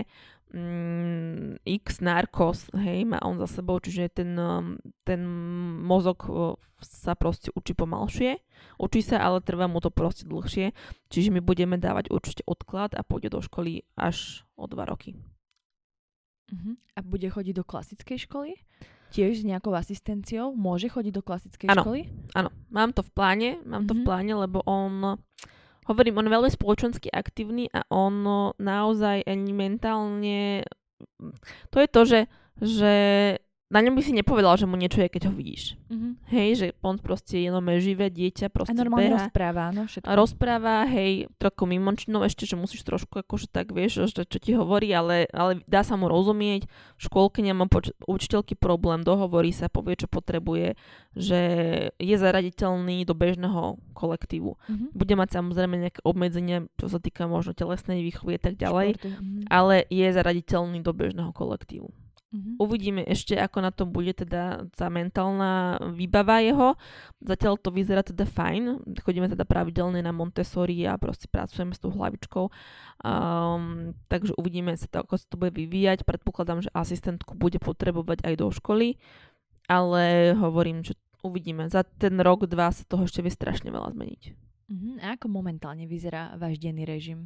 Mm, X narkos, hej, má on za sebou, čiže ten, ten mozog sa proste učí pomalšie, učí sa, ale trvá mu to proste dlhšie, čiže my budeme dávať určite odklad a pôjde do školy až o dva roky. Uh-huh. A bude chodiť do klasickej školy? Tiež s nejakou asistenciou? Môže chodiť do klasickej ano, školy? Áno, mám to v pláne, mám uh-huh. to v pláne, lebo on... Hovorím, on je veľmi spoločensky aktívny a on naozaj ani mentálne... To je to, že, že na ňom by si nepovedal, že mu niečo je, keď ho vidíš. Mm-hmm. Hej, že on proste jenom je živé dieťa, proste a normálne beha, rozpráva, no všetko. Rozpráva, hej, trochu mimočinou ešte, že musíš trošku akože tak, vieš, že, čo ti hovorí, ale, ale dá sa mu rozumieť. V škôlke nemá poč- učiteľky problém, dohovorí sa, povie, čo potrebuje, že je zaraditeľný do bežného kolektívu. Mm-hmm. Bude mať samozrejme nejaké obmedzenia, čo sa týka možno telesnej výchovy a tak ďalej, mm-hmm. ale je zaraditeľný do bežného kolektívu. Uh-huh. Uvidíme ešte, ako na tom bude teda tá mentálna výbava jeho. Zatiaľ to vyzerá teda fajn. Chodíme teda pravidelne na Montessori a proste pracujeme s tou hlavičkou. Um, takže uvidíme sa to, ako sa to bude vyvíjať. Predpokladám, že asistentku bude potrebovať aj do školy, ale hovorím, že uvidíme. Za ten rok, dva sa toho ešte vie strašne veľa zmeniť. Uh-huh. A ako momentálne vyzerá váš denný režim?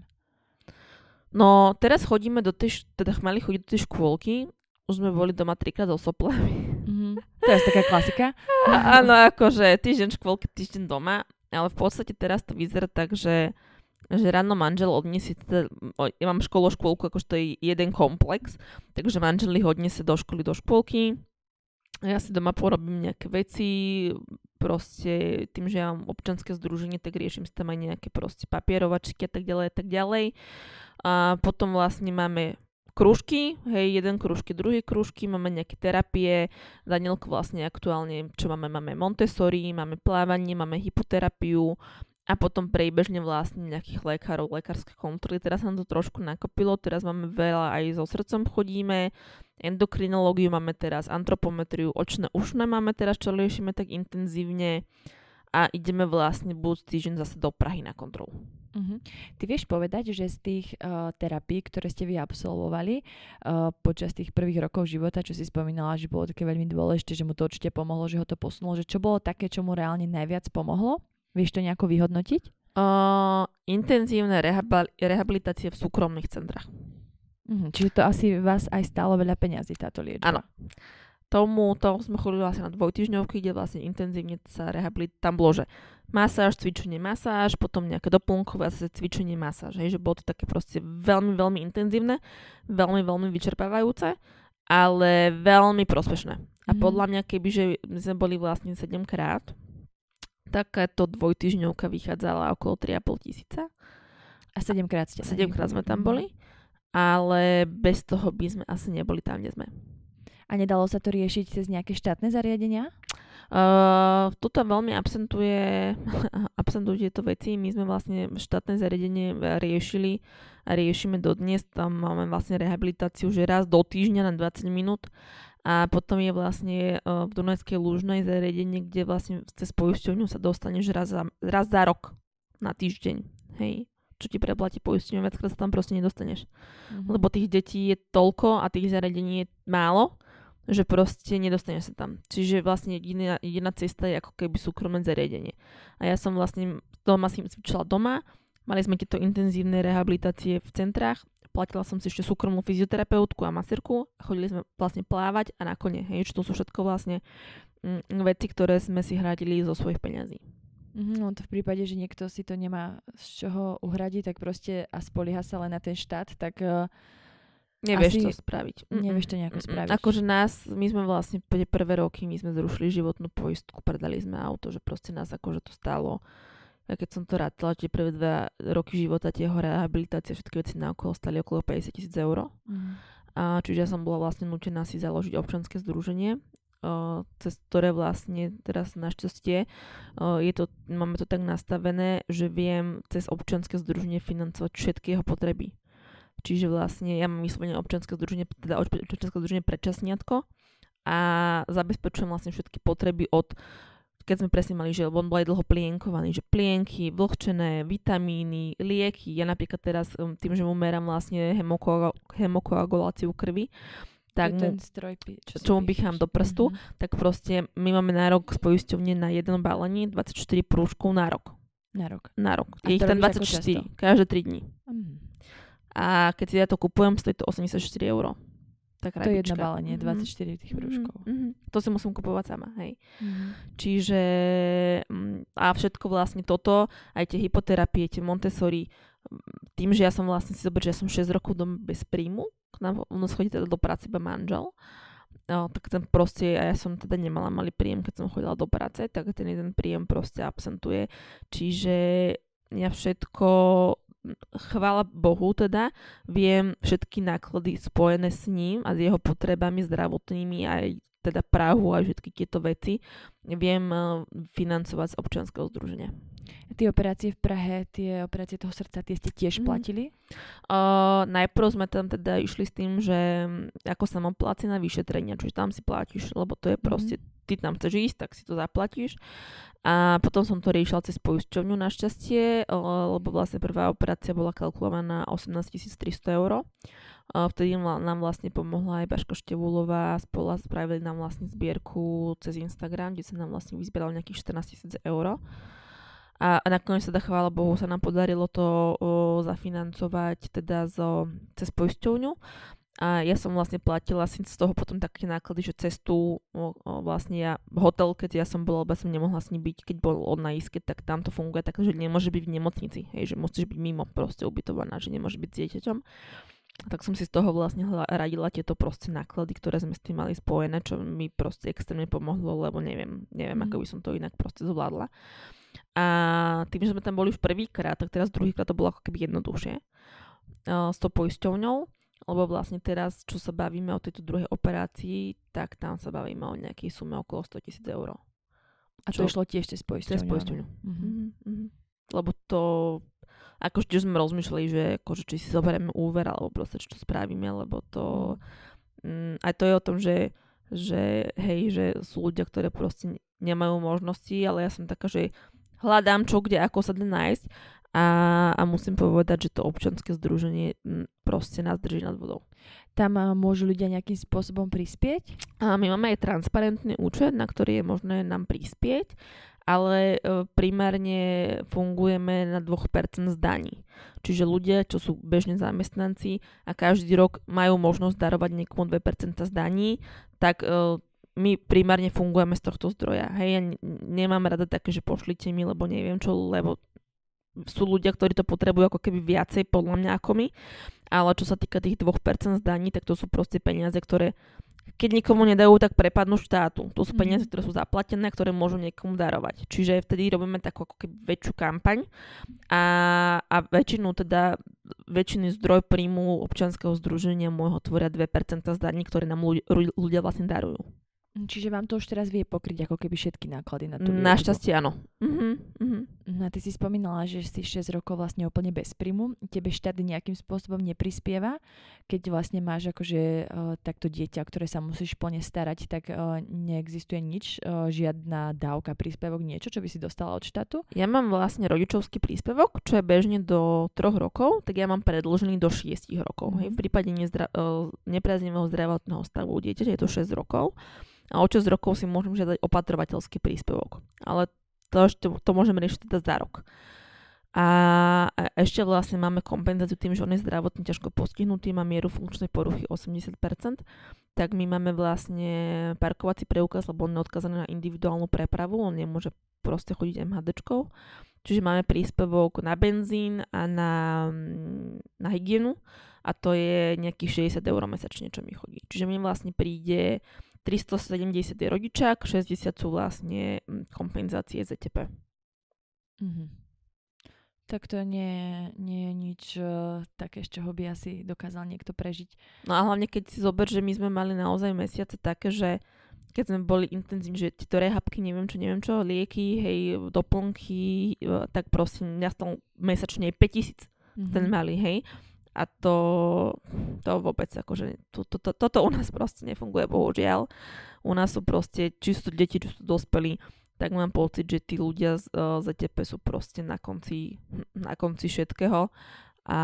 No, teraz chodíme do tej, teda mali chodiť do tej škôlky. Už sme boli doma trikrát so soplami. Mm-hmm. To je taká klasika. Áno, akože týždeň škôlky, týždeň doma. Ale v podstate teraz to vyzerá tak, že, že ráno manžel odniesie, teda, ja mám školu, škôlku, akože to je jeden komplex, takže manžel ich odniesie do školy, do škôlky. Ja si doma porobím nejaké veci, proste tým, že ja mám občanské združenie, tak riešim si tam aj nejaké proste papierovačky a tak ďalej a tak ďalej. A potom vlastne máme krúžky, hej, jeden krúžky, druhý krúžky, máme nejaké terapie, Danielko vlastne aktuálne, čo máme, máme Montessori, máme plávanie, máme hypoterapiu a potom priebežne vlastne nejakých lekárov, lekárske kontroly. Teraz sa nám to trošku nakopilo, teraz máme veľa, aj so srdcom chodíme, endokrinológiu máme teraz, antropometriu, očné, ušné máme teraz, čo riešime tak intenzívne a ideme vlastne budúci týždeň zase do Prahy na kontrolu. Uh-huh. Ty vieš povedať, že z tých uh, terapií, ktoré ste vy absolvovali uh, počas tých prvých rokov života, čo si spomínala, že bolo také veľmi dôležité, že mu to určite pomohlo, že ho to posunulo, že čo bolo také, čo mu reálne najviac pomohlo? Vieš to nejako vyhodnotiť? Uh, intenzívne rehab- rehabilitácie v súkromných centrách. Uh-huh. Čiže to asi vás aj stálo veľa peňazí, táto liečba. Áno. Tomu, tomu sme chodili vlastne na dvojtýždňovky, kde vlastne intenzívne sa rehabilit, tam bolo, že masáž, cvičenie, masáž, potom nejaké doplnkové zase cvičenie, masáž. Hej, že bolo to také proste veľmi, veľmi intenzívne, veľmi, veľmi vyčerpávajúce, ale veľmi prospešné. A Mhm. podľa mňa, kebyže my sme boli vlastne sedemkrát, takáto dvojtýždňovka vychádzala okolo tri a pol tisíca. A sedemkrát ste. Sedemkrát sme tam boli, ale bez toho by sme asi neboli tam, kde sme. A nedalo sa to riešiť cez nejaké štátne zariadenia? Uh, tuto veľmi absentuje, absentujú tieto veci. My sme vlastne štátne zariadenie riešili a riešime dodnes. Tam máme vlastne rehabilitáciu, že raz do týždňa na dvadsať minút. A potom je vlastne uh, v Dunajskej Lužnej zariadenie, kde vlastne cez poisťovňu sa dostaneš raz za, raz za rok na týždeň. Hej. Čo ti preplatí poisťovňu, viackrát sa tam proste nedostaneš. Mm-hmm. Lebo tých detí je toľko a tých zariadení je málo, že proste nedostaneš sa tam. Čiže vlastne jediná, jediná cesta je ako keby súkromné zariadenie. A ja som vlastne doma si cvičila doma, mali sme tieto intenzívne rehabilitácie v centrách, platila som si ešte súkromnú fyzioterapeutku a masírku, chodili sme vlastne plávať a na kone. Hej, čo to sú všetko vlastne mm, veci, ktoré sme si hradili zo svojich peňazí. Mm, no to v prípade, že niekto si to nemá z čoho uhradiť, tak proste a spolieha sa len na ten štát, tak uh, Nevieš asi to spraviť. Nevieš to nejako Mm-mm. spraviť. Akože nás, my sme vlastne tie prvé roky, my sme zrušili životnú poistku, predali sme auto, že proste nás akože to stálo. A keď som to rátala, tie prvé dva roky života, tie rehabilitácie, všetky veci naokolo stali okolo päťdesiat tisíc eur. Mm. A čiže ja som bola vlastne nútená si založiť občianske združenie, uh, cez ktoré vlastne teraz našťastie uh, je to, máme to tak nastavené, že viem cez občianske združenie financovať všetky jeho potreby. Čiže vlastne ja mám vyslovene občianske združenie, teda občianske združenie Predčasniatko a zabezpečujem vlastne všetky potreby od, keď sme presne mali, že on bol aj dlho plienkovaný, že plienky, vlhčené, vitamíny, lieky. Ja napríklad teraz tým, že mu merám vlastne hemoko- hemokoaguláciu krvi, tak mu, ten stroj, čo, čo mu bichám do prstu, mm-hmm. tak proste my máme nárok z poisťovne na jedno balenie dvadsaťštyri prúžkov na rok. Na rok. Na rok. A je ich tam dvadsaťštyri, každé tri dní. Mm. A keď si ja to kupujem, stojí to osemdesiatštyri eur. Tak to je jedno balenie, mm-hmm. dvadsaťštyri tých prúžkov. Mm-hmm. To si musím kupovať sama, hej. Mm-hmm. Čiže a všetko vlastne toto, aj tie hypoterapie, tie Montessori, tým, že ja som vlastne si zober, že ja som šesť rokov doma bez príjmu, k nám u nás chodí teda do práce iba manžel, no, tak ten proste, a ja som teda nemala malý príjem, keď som chodila do práce, tak ten jeden príjem proste absentuje. Čiže ja všetko, chvála Bohu teda, viem všetky náklady spojené s ním a s jeho potrebami zdravotnými aj teda Prahu a všetky tieto veci viem uh, financovať z občianskeho združenia. Tie operácie v Prahe, tie operácie toho srdca, tie ste tiež mm. platili? Uh, najprv sme tam teda išli s tým, že ako samoplacená vyšetrenia, čiže tam si platíš, lebo to je proste, mm. ty tam chceš ísť, tak si to zaplatíš. A potom som to riešila cez poisťovňu našťastie, lebo vlastne prvá operácia bola kalkulovaná osemnásťtisíc tristo eur. Vtedy nám vlastne pomohla aj Baška Števúlová, spolu spravili nám vlastne zbierku cez Instagram, kde sa nám vlastne vyzbieralo nejakých štrnásť tisíc eur. A, a nakoniec teda, chvála Bohu, sa nám podarilo to o, zafinancovať teda zo, cez poisťovňu. A ja som vlastne platila si z toho potom také náklady, že cestu, o, o, vlastne ja, hotel, keď ja som bola, lebo som nemohla s ním byť, keď bol on na iske, tak tam to funguje tak, že nemôže byť v nemocnici, hej, že musíš byť mimo proste ubytovaná, že nemôže byť s dieťaťom. Tak som si z toho vlastne radila tieto proste náklady, ktoré sme s tým mali spojené, čo mi proste extrémne pomohlo, lebo neviem, neviem, mm. ako by som to inak proste zvládla. A tým, že sme tam boli už prvýkrát, tak teraz druhýkrát to bolo ako keby jednoduchšie uh, s tou poisťovňou. Lebo vlastne teraz, čo sa bavíme o tejto druhej operácii, tak tam sa bavíme o nejakej sume okolo sto tisíc eur. A to išlo tiež cez poisťovňu? Cez poisťovňu. Mm-hmm. Mm-hmm. Lebo to, akože tiež sme rozmýšľali, že akože, či si zoberieme úver, alebo proste, čo to spravíme, lebo to, mm, aj to je o tom, že, že hej, že sú ľudia, ktoré proste nemajú možnosti, ale ja som taká, že hľadám čo, kde, ako sa dá nájsť. a, a musím povedať, že to občianske združenie proste nás drží nad vodou. Tam môžu ľudia nejakým spôsobom prispieť? A my máme aj transparentný účet, na ktorý je možné nám prispieť, ale e, primárne fungujeme na dve percentá z daní. Čiže ľudia, čo sú bežní zamestnanci a každý rok majú možnosť darovať niekomu dve percentá z daní, tak e, my primárne fungujeme z tohto zdroja. Hej, ja nemám rada také, že pošlite mi, lebo neviem čo, lebo sú ľudia, ktorí to potrebujú ako keby viacej podľa mňa ako my, ale čo sa týka tých dve percentá z daní, tak to sú proste peniaze, ktoré keď nikomu nedajú, tak prepadnú štátu. To sú peniaze, ktoré sú zaplatené, ktoré môžu niekomu darovať. Čiže vtedy robíme takú ako keby väčšiu kampaň a, a väčšinu teda väčšiny zdroj príjmu občianskeho združenia môjho tvoria dve percentá z daní, ktoré nám ľudia, ľudia vlastne darujú. Čiže vám to už teraz vie pokryť ako keby všetky náklady na to výrobu? Našťastie áno. Uh-huh, uh-huh. No a ty si spomínala, že si šesť rokov vlastne úplne bez príjmu. Tebe štát nejakým spôsobom neprispieva, keď vlastne máš akože uh, takto dieťa, o ktoré sa musíš plne starať, tak uh, neexistuje nič, uh, žiadna dávka, príspevok, niečo, čo by si dostala od štátu? Ja mám vlastne rodičovský príspevok, čo je bežne do troch rokov, tak ja mám predĺžený do šiestich rokov. Uh-huh. Hej. V prípade nezdra- uh, nepriaznivého zdravotného stavu dieťaťa je to šesť rokov. A od šesť rokov si môžem žiadať opatrovateľský príspevok. Ale to, to, to môžeme riešiť teda za rok. A, a ešte vlastne máme kompenzáciu tým, že on je zdravotne ťažko postihnutý, má mieru funkčnej poruchy osemdesiat percent, tak my máme vlastne parkovací preukaz, lebo on je odkazaný na individuálnu prepravu, on nemôže proste chodiť MHDčkou. Čiže máme príspevok na benzín a na, na hygienu a to je nejakých šesťdesiat eur mesačne, čo mi chodí. Čiže mi vlastne príde tristosedemdesiat je rodičák, šesťdesiat sú vlastne kompenzácie zet té pé. Mm-hmm. Tak to nie, nie je nič uh, také, z čoho by asi dokázal niekto prežiť. No a hlavne keď si zober, že my sme mali naozaj mesiace také, že keď sme boli intenzívne, že tieto rehabky, neviem čo, neviem čo, lieky, hej, doplnky, tak prosím, nastal mesačne päťtisíc mm-hmm. ten malý, hej. A to, to vôbec, akože, to, to, to, toto u nás proste nefunguje, bohužiaľ. U nás sú proste, či sú to deti, či sú to dospelí, tak mám pocit, že tí ľudia z uh, zet té pé sú proste na konci, na konci všetkého. A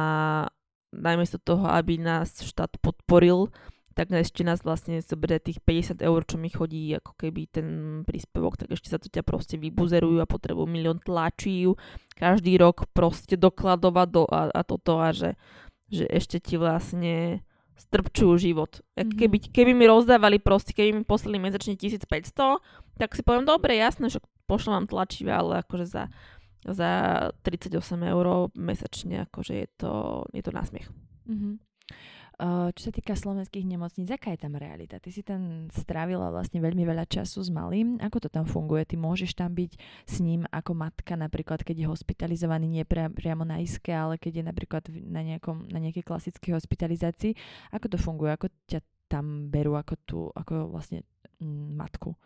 namiesto toho, aby nás štát podporil, tak ešte nás vlastne zoberie tých päťdesiat eur, čo mi chodí ako keby ten príspevok, tak ešte sa to ťa proste vybuzerujú a potrebujú milión tlačí každý rok proste dokladovať do, a, a toto a že, že ešte ti vlastne strpčujú život. Mm-hmm. Keby, keby mi rozdávali proste, keby mi poslali mesačne tisícpäťsto, tak si poviem, dobre, jasné, že pošlem vám tlačivé, ale akože za, za tridsaťosem eur mesačne, akože je to, je to násmiech. Mm-hmm. Čo sa týka slovenských nemocníc, aká je tam realita? Ty si tam strávila vlastne veľmi veľa času s malým. Ako to tam funguje? Ty môžeš tam byť s ním ako matka, napríklad keď je hospitalizovaný nie pri, priamo na iske, ale keď je napríklad na, nejakom, na nejakej klasickej hospitalizácii. Ako to funguje? Ako ťa tam berú ako tú, ako vlastne m, matku?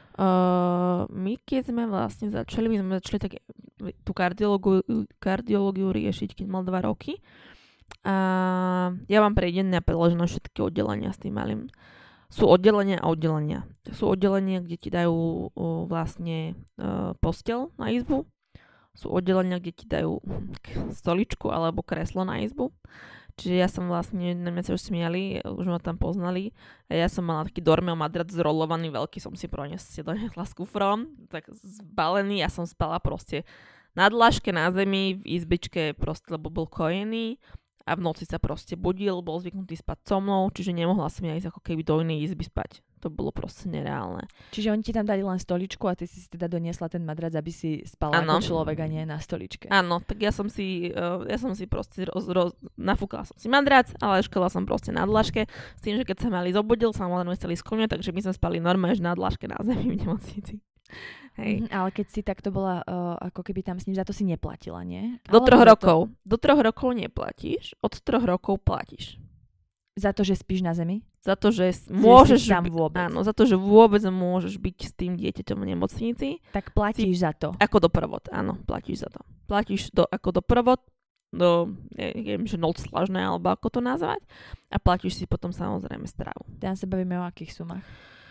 Uh, my keď sme vlastne začali, my sme začali tak tú kardiológiu, kardiológiu riešiť, keď mal dva roky. A ja mám prejedené a preložené všetky oddelenia s tým malým. Sú oddelenia a oddelenia. Sú oddelenia, kde ti dajú uh, vlastne uh, posteľ na izbu. Sú oddelenia, kde ti dajú stoličku alebo kreslo na izbu. Čiže ja som vlastne, na mňa sa už smiali, už ma tam poznali. A ja som mala taký dormel madrac zrolovaný, veľký som si pronesla doniesla s kufrom, tak zbalený. Ja som spala proste na dlažke na zemi, v izbičke proste, lebo bol kojený. A v noci sa proste budil, bol zvyknutý spať so mnou, čiže nemohla som ja ísť ako keby do inej izby spať. To bolo proste nereálne. Čiže oni ti tam dali len stoličku a ty si si teda doniesla ten madrac, aby si spala ano. Ako človek a nie na stoličke. Áno, tak ja som si, uh, ja som si proste roz, roz, nafúkala som si madrac, ale škola som proste na dlažke, s tým, že keď sa mali zobudil, samozrejme chceli skloňať, takže my sme spali normálne na dlažke na zemi v nemocnici. Hej. Mm, ale keď si takto bola, uh, ako keby tam s ním, za to si neplatila, nie? Do ale troch rokov. To... Do troch rokov neplatíš, od troch rokov platíš. Za to, že spíš na zemi? Za to, že môžeš tam vôbec. Áno, za to, že vôbec môžeš byť s tým dieťaťom v nemocnici. Tak platíš si, za to. Ako doprovod, áno, platíš za to. Platíš do, ako doprovod, do, neviem, že noc slažné, alebo ako to nazvať. A platíš si potom samozrejme stravu. Tam sa bavíme o akých sumách?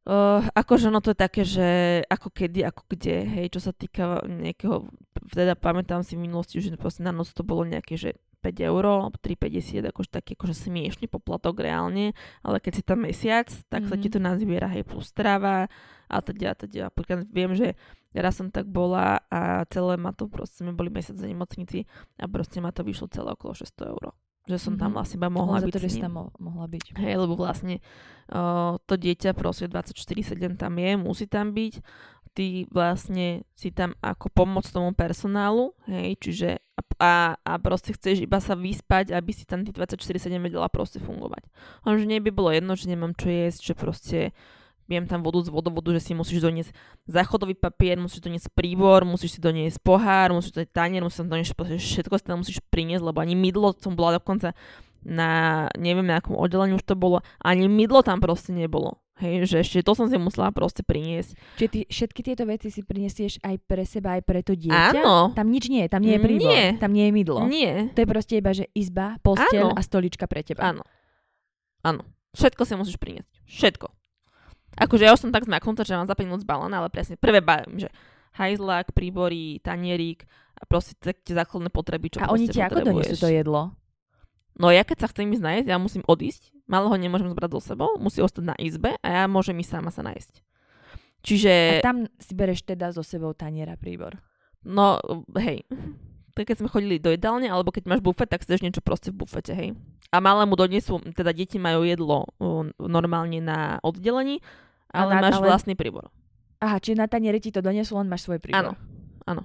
Uh, akože no to je také, že ako kedy, ako kde, hej, čo sa týka nejakého, teda pamätám si v minulosti, že proste na noc to bolo nejaké, že päť eur, tri päťdesiat, akože taký akože smiešný poplatok reálne, ale keď si tam mesiac, tak mm-hmm. sa ti to nazbiera, hej, plus strava a teda a teda. Napríklad viem, že raz som tak bola a celé ma to proste, sme boli mesiac za nemocnici a proste ma to vyšlo celé okolo šesťsto eur. Že som mm-hmm. tam vlastne iba mohla ale byť to, s ním. tam mo- mohla byť. Hej, lebo vlastne uh, to dieťa proste dvadsaťštyri sedem tam je, musí tam byť. Ty vlastne si tam ako pomoc tomu personálu, hej, čiže a, a proste chceš iba sa vyspať, aby si tam tých dvadsaťštyri sedem vedela proste fungovať. Lenže nie by bolo jedno, že nemám čo jesť, že proste viem tam vodu z vodovodu, že si musíš doniesť záchodový papier, musíš doniesť príbor, musíš si doniesť pohár, musíš doniesť tanier, musíš tam doniesť všetko si tam musíš priniesť, lebo ani mydlo som bola dokonca na, neviem na akom oddelení už to bolo, ani mydlo tam proste nebolo. Hej, že ešte to som si musela proste priniesť. Čiže ty všetky tieto veci si prinesieš aj pre seba, aj pre to dieťa? Áno. Tam nič nie je, tam nie je príbor, nie. tam nie je mydlo. Nie. To je proste iba, že izba, posteľ Áno. a stolička pre teba. Áno. Áno. Všetko si musíš priniesť. Všetko. Akože ja už som tak zmaknutá, že mám za päť minút zbalené, ale presne prvé bavím, že hajzlák, príbory, tanierík a proste tie základné potreby, čo a oni ti ako donesú to jedlo? No ja keď sa chcem ísť najesť, ja musím odísť, malého nemôžem zbrať do sebou, musí ostať na izbe a ja môžem ísť sama sa najesť. Čiže... A tam si bereš teda so sebou tanier a príbor? No, hej. Tak keď sme chodili do jedálne, alebo keď máš bufet, tak chceš niečo proste v bufete, hej. A malému donesú, teda deti majú jedlo uh, normálne na oddelení, ale na, máš ale... vlastný príbor. Aha, čiže na taniere ti to donesú, len máš svoj príbor. Áno, áno.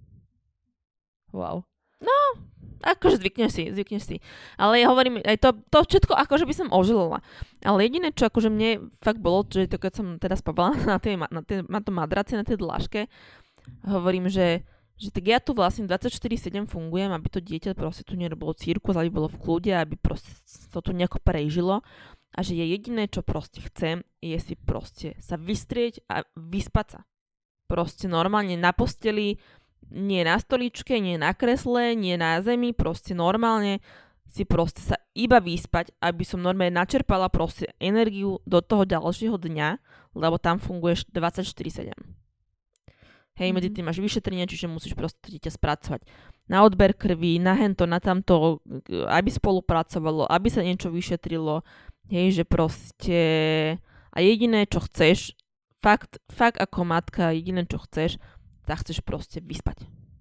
Wow. No, akože zvykneš si, zvykneš si. Ale ja hovorím, aj to, to všetko akože by som ožilala. Ale jediné, čo akože mne fakt bolo, že to keď som teda spávala na, tej, na, tej, na tom madraci, na tej dláške, hovorím, že že tak ja tu vlastne dvadsaťštyri sedem fungujem, aby to dieťa proste tu nerobilo cirkus, aby bolo v kľude, aby proste to tu nejako prežilo. A že je jediné, čo proste chcem, je si proste sa vystrieť a vyspať sa. Proste normálne na posteli, nie na stoličke, nie na kresle, nie na zemi, proste normálne si proste sa iba vyspať, aby som normálne načerpala proste energiu do toho ďalšieho dňa, lebo tam funguješ dvadsaťštyri sedem. Hej, medzi tým máš vyšetrenie, čiže musíš proste to dieťa spracovať na odber krvi, na hento, na tamto, aby spolupracovalo, aby sa niečo vyšetrilo. Hej, že proste... A jediné, čo chceš, fakt, fakt ako matka, jediné, čo chceš, tak chceš proste vyspať.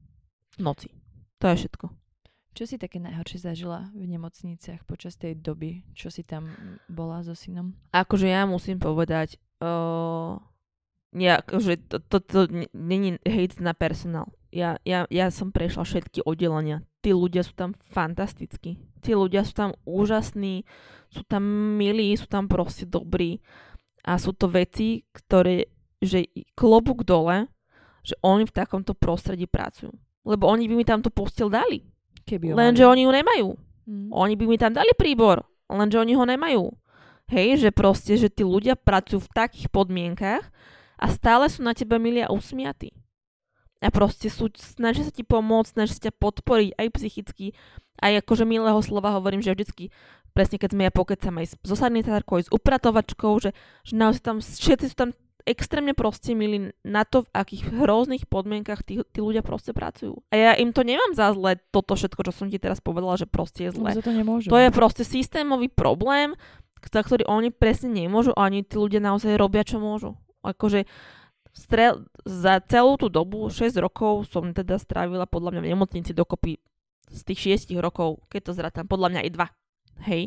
V noci. To je všetko. Čo si také najhoršie zažila v nemocniciach počas tej doby, čo si tam bola so synom? Akože ja musím povedať... Uh... Ja, akože to, to, to není hejt na personál. Ja, ja, ja som prešla všetky oddelenia. Tí ľudia sú tam fantastickí. Tí ľudia sú tam úžasní, sú tam milí, sú tam proste dobrí. A sú to veci, ktoré, že klobúk dole, že oni v takomto prostredí pracujú. Lebo oni by mi tam tú posteľ dali. Lenže oni ju nemajú. Mm. Oni by mi tam dali príbor, lenže oni ho nemajú. Hej, že proste, že tí ľudia pracujú v takých podmienkach, a stále sú na teba milí a usmiatí. A proste sú, snažia sa ti pomôcť, snažia sa ťa podporiť aj psychicky. Aj akože milého slova hovorím, že vždycky, presne keď sme ja pokecam aj so sanitárkou, aj s upratovačkou, že, že naozaj tam, všetci sú tam extrémne proste milí na to, v akých hrozných podmienkach tí, tí ľudia proste pracujú. A ja im to nemám za zle, toto všetko, čo som ti teraz povedala, že proste je zle. To, to je proste systémový problém, za ktorý oni presne nemôžu a oni tí ľudia naozaj robia, čo môžu. Akože strel, za celú tú dobu, šesť rokov som teda strávila podľa mňa v nemocnici dokopy z tých šiestich rokov, keď to zrátam, podľa mňa aj dva. Hej.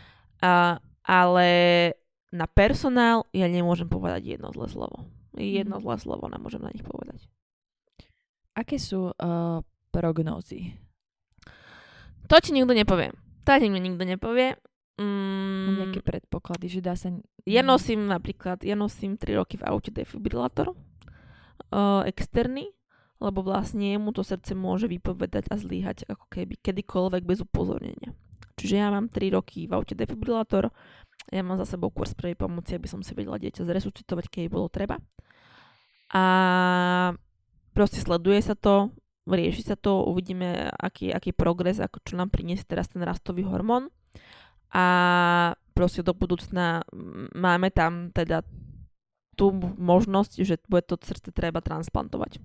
A, ale na personál ja nemôžem povedať jedno zlé slovo. Jedno zlé slovo nemôžem na nich povedať. Aké sú uh, prognózy? To ti nikto nepovie. To ti nikto nepovie. Mm, nejaké predpoklady, že dá sa... Ja nosím napríklad, ja nosím tri roky v aute defibrilátor uh, externý, lebo vlastne mu to srdce môže vypovedať a zlíhať ako keby kedykoľvek bez upozornenia. Čiže ja mám tri roky v aute defibrilátor, ja mám za sebou kurz prvej pomoci, aby som si vedela dieťa zresuscitovať, keď bolo treba. A proste sleduje sa to, rieši sa to, uvidíme, aký, aký progres, ako čo nám priniesie teraz ten rastový hormón. A proste do budúcna máme tam teda tú možnosť, že bude to srdce treba transplantovať.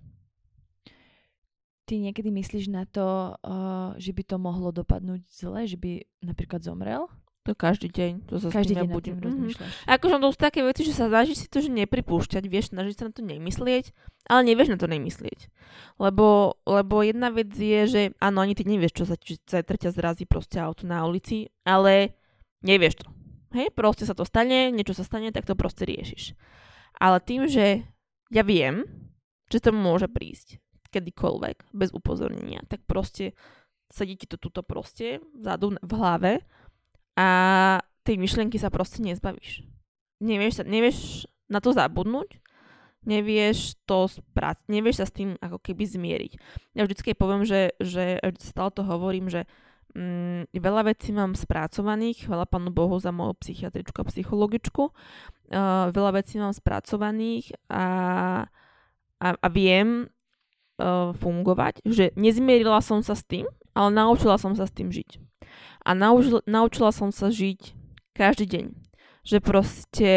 Ty niekedy myslíš na to, uh, že by to mohlo dopadnúť zle, že by napríklad zomrel? To každý deň. To sa každý s tým deň ja budem rozmýšľaš. Mm-hmm. Akože to sú také veci, že sa snažíš si to že nepripúšťať, vieš, snažíš sa na to nemyslieť, ale nevieš na to nemyslieť. Lebo, lebo jedna vec je, že áno, ani ty nevieš, čo sa zajtra ťa zrazí proste auto na ulici, ale nevieš to. Hej, proste sa to stane, niečo sa stane, tak to proste riešiš. Ale tým, že ja viem, že to môže prísť kedykoľvek, bez upozornenia, tak proste sedí ti to tuto proste vzadu v hlave a tej myšlienky sa proste nezbavíš. Nevieš, sa, nevieš na to zabudnúť, nevieš to sprať, nevieš sa s tým ako keby zmieriť. Ja vždycky poviem, že, že stále to hovorím, že mm, veľa vecí mám spracovaných, veľa Pánu Bohu za moju psychiatričku a psychologičku, uh, veľa vecí mám spracovaných a, a, a viem uh, fungovať, že nezmierila som sa s tým, ale naučila som sa s tým žiť. A naučila, naučila som sa žiť každý deň. Že proste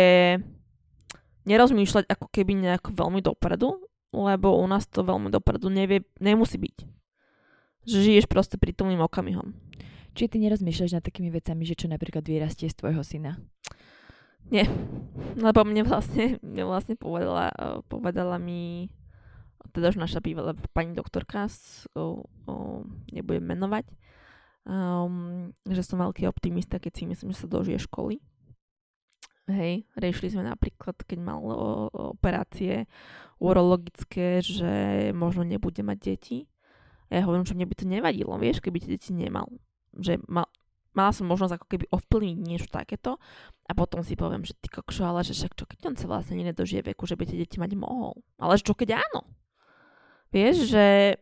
nerozmýšľať ako keby nejako veľmi dopredu, lebo u nás to veľmi dopredu nevie, nemusí byť. Že žiješ proste prítomným okamihom. Čiže ty nerozmýšľaš nad takými vecami, že čo napríklad vyrastie z tvojho syna? Nie. Lebo mne vlastne, mne vlastne povedala, povedala mi teda už naša bývalá pani doktorka, o, o, nebudem menovať, um, že som veľký optimista, keď si myslím, že sa dožije školy. Hej, riešili sme napríklad, keď mal o, operácie urologické, že možno nebude mať deti. A ja hovorím, že mne by to nevadilo, vieš, keby tie deti nemal. Že mal, mala som možnosť ako keby ovplyvniť niečo takéto a potom si poviem, že ty kokšo, ale že však čo keď on sa vlastne nedožije veku, že by tie deti mať mohol. Ale čo keď áno? Vieš, že,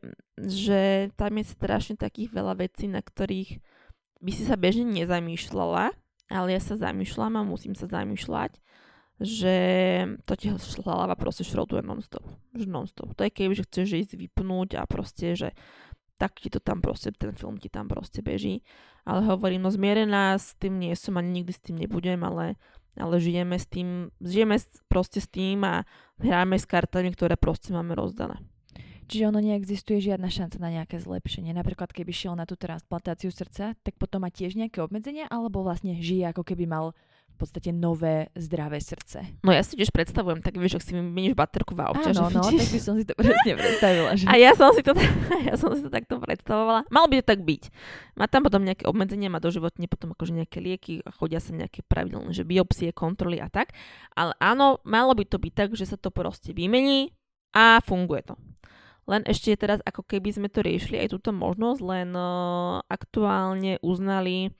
že tam je strašne takých veľa vecí, na ktorých by si sa bežne nezamýšľala, ale ja sa zamýšľam a musím sa zamýšľať, že to ti hlava proste šrotuje non-stop. Že non-stop. To je keby, že chceš ísť vypnúť a proste, že tak ti to tam proste, ten film ti tam proste beží. Ale hovorím, no zmierená s tým nie som, ani nikdy s tým nebudem, ale, ale žijeme s tým, žijeme proste s tým a hráme s kartami, ktoré proste máme rozdané. Čiže ono neexistuje žiadna šanca na nejaké zlepšenie. Napríklad, keby šiel na tú transplantáciu srdca, tak potom má tiež nejaké obmedzenia, alebo vlastne žije, ako keby mal v podstate nové, zdravé srdce. No ja si tiež predstavujem, tak vieš, ak si meníš baterku v aute. Áno, no, tak by som si to presne predstavila. Že... A ja som, si to, ja som si to takto predstavovala. Malo by to tak byť. Má tam potom nejaké obmedzenia, má doživotne potom akože nejaké lieky a chodia sa nejaké pravidelné, že biopsie, kontroly a tak. Ale áno, malo by to byť tak, že sa to proste vymení a funguje to. Len ešte teraz, ako keby sme to riešili aj túto možnosť, len uh, aktuálne uznali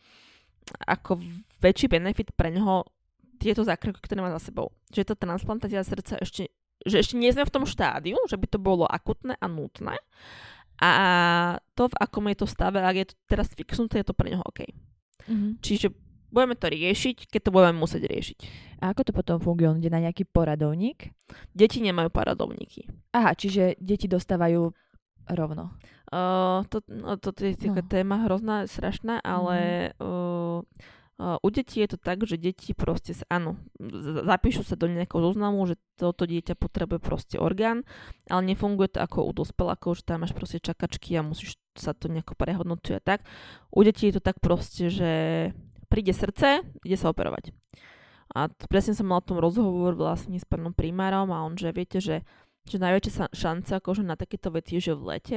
ako väčší benefit pre ňoho tieto zákroky, ktoré má za sebou. Že tá transplantácia srdca ešte, že ešte nie sme v tom štádiu, že by to bolo akutné a nutné. A to, v akom je to stave, ak je to teraz fixnuté, je to pre ňoho OK. Mm-hmm. Čiže budeme to riešiť, keď to budeme musieť riešiť. A ako to potom funguje? On ide na nejaký poradovník? Deti nemajú poradovníky. Aha, čiže deti dostávajú rovno. Uh, to, no, to je taká no. téma hrozná, strašná, ale mm. uh, uh, u detí je to tak, že deti proste sa, áno, zapíšu sa do nejakého zoznamu, že toto dieťa potrebuje proste orgán, ale nefunguje to ako u dospelákov, že tam máš proste čakačky a musíš sa to nejako prehodnocuje tak. U detí je to tak proste, že príde srdce, ide sa operovať. A presne som mal o tom rozhovor vlastne s pánom primárom a on, že viete, že, že najväčšia šanca akože na takéto veci je, že v lete,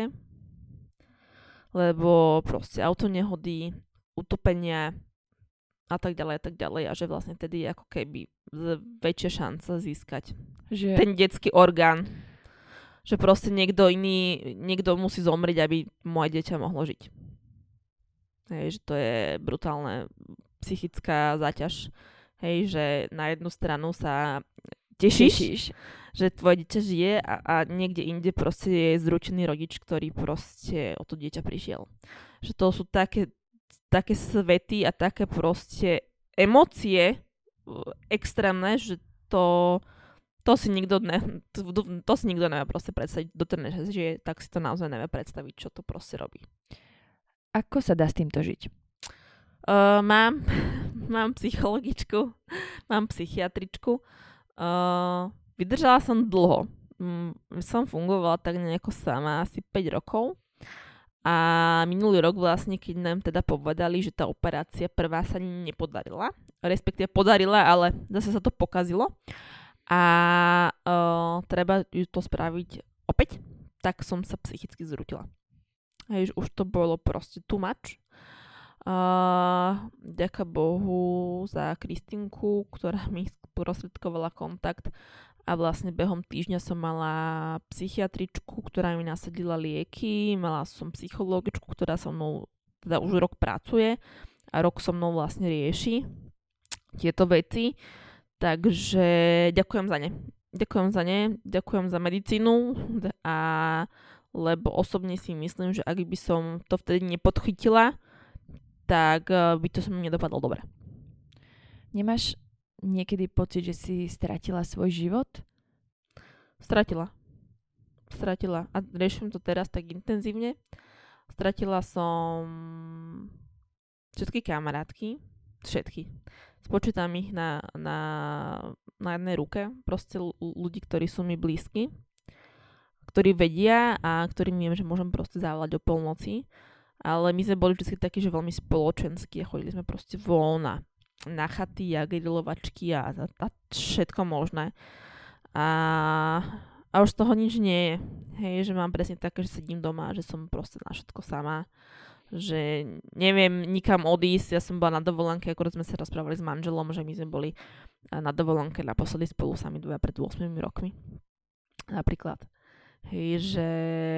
lebo proste autonehody, utopenia a tak ďalej a tak ďalej a že vlastne tedy je ako keby väčšia šanca získať že... ten detský orgán. Že proste niekto iný, niekto musí zomrieť, aby moje dieťa mohlo žiť. Hej, že to je brutálna psychická záťaž. Hej, že na jednu stranu sa tešíš, tešíš. že tvoje dieťa žije a, a niekde inde proste je zručený rodič, ktorý proste o to dieťa prišiel. Že to sú také, také svety a také proste emócie extrémne, že to, to si nikto ne, to, to si nikto nevie proste predstaviť. Do tej že tak si to naozaj nevie predstaviť, čo to proste robí. Ako sa dá s týmto žiť? Uh, mám, mám psychologičku, mám psychiatričku. Uh, vydržala som dlho. Som fungovala tak nejako sama, asi päť rokov. A minulý rok vlastne, keď nám teda povedali, že tá operácia prvá sa nepodarila, respektíve podarila, ale zase sa to pokazilo a uh, treba ju to spraviť opäť, tak som sa psychicky zrútila. Hej, už to bolo proste too much. Uh, ďaká Bohu za Kristinku, ktorá mi sprostredkovala kontakt a vlastne behom týždňa som mala psychiatričku, ktorá mi nasadila lieky, mala som psychologičku, ktorá so mnou teda už rok pracuje a rok so mnou vlastne rieši tieto veci. Takže ďakujem za ne. Ďakujem za ne, ďakujem za medicínu, a lebo osobne si myslím, že ak by som to vtedy nepodchytila, tak by to som nedopadlo dobre. Nemáš niekedy pocit, že si stratila svoj život? Stratila. Stratila. A riešim to teraz tak intenzívne. Stratila som všetky kamarátky. Všetky. Spočítam ich na, na, na jednej ruke. Proste ľudí, ktorí sú mi blízki. Ktorí vedia a ktorým viem, že môžem proste zavolať o polnoci. Ale my sme boli vždy takí, že veľmi spoločenskí a chodili sme proste von a na chaty a grilovačky a, a, a všetko možné. A, a už z toho nič nie je. Hej, že mám presne také, že sedím doma, že som proste na všetko sama. Že neviem nikam odísť. Ja som bola na dovolenke, akorát sme sa rozprávali s manželom, že my sme boli na dovolenke naposledy spolu sami dvoja pred ôsmimi rokmi. Napríklad. Hej, že,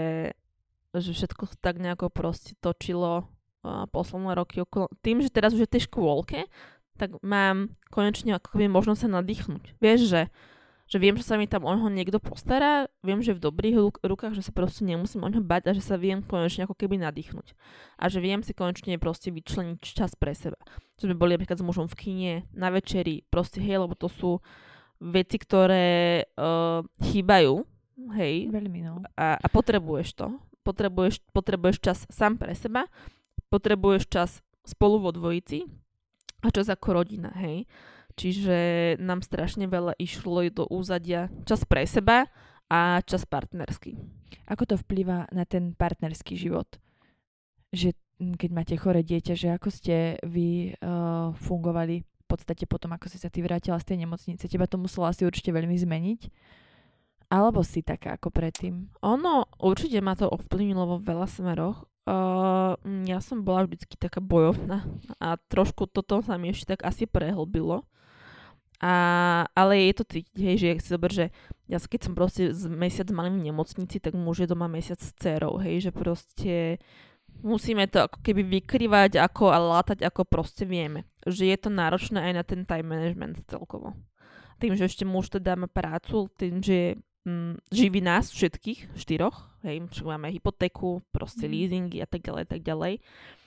že všetko tak nejako proste točilo a posledné roky okolo. Tým, že teraz už je v tej škôlke, tak mám konečne ako keby možnosť sa nadýchnuť. Vieš, že, že viem, že sa mi tam o ňoho niekto postará, viem, že v dobrých rukách, že sa proste nemusím o ňoho bať a že sa viem konečne ako keby nadýchnuť. A že viem si konečne proste vyčleniť čas pre seba. Že sme boli napríklad s mužom v kine, na večeri, proste hej, lebo to sú veci, ktoré uh, chýbajú, hej. Veľmi, no. A, a potrebuješ to. Potrebuješ, potrebuješ čas sám pre seba, potrebuješ čas spolu vo dvojici, a čas ako rodina, hej. Čiže nám strašne veľa išlo do úzadia čas pre seba a čas partnerský. Ako to vplýva na ten partnerský život? Že keď máte choré dieťa, že ako ste vy uh, fungovali v podstate potom, ako si sa ty vrátila z tej nemocnice? Teba to muselo asi určite veľmi zmeniť? Alebo si taká ako predtým? Ono, určite ma to ovplyvnilo vo veľa smeroch. Uh, ja som bola vždycky taká bojovná a trošku toto sa mi ešte tak asi prehlbilo. A, ale je to cítiť, hej, že si zober, že ja keď som proste z mesiac malým v nemocnici, tak muž je doma mesiac s dcerou, hej, že proste musíme to ako keby vykrývať ako a látať ako proste vieme. Že je to náročné aj na ten time management celkovo. Tým, že ešte muž teda má prácu, tým, že živí nás všetkých, štyroch, hej, máme hypotéku, proste leasingy a tak ďalej, tak ďalej.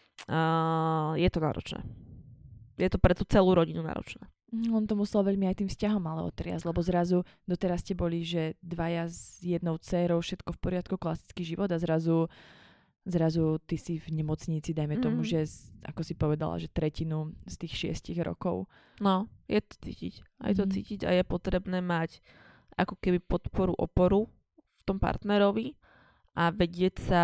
Uh, je to náročné. Je to pre tú celú rodinu náročné. On to musel veľmi aj tým vzťahom ale otriasť, lebo zrazu doteraz ste boli, že dvaja s jednou dcérou, všetko v poriadku, klasický život a zrazu zrazu ty si v nemocnici, dajme tomu, mm. že ako si povedala, že tretinu z tých šiestich rokov. No, je to cítiť. Aj to mm. cítiť a je potrebné mať ako keby podporu, oporu v tom partnerovi a vedieť sa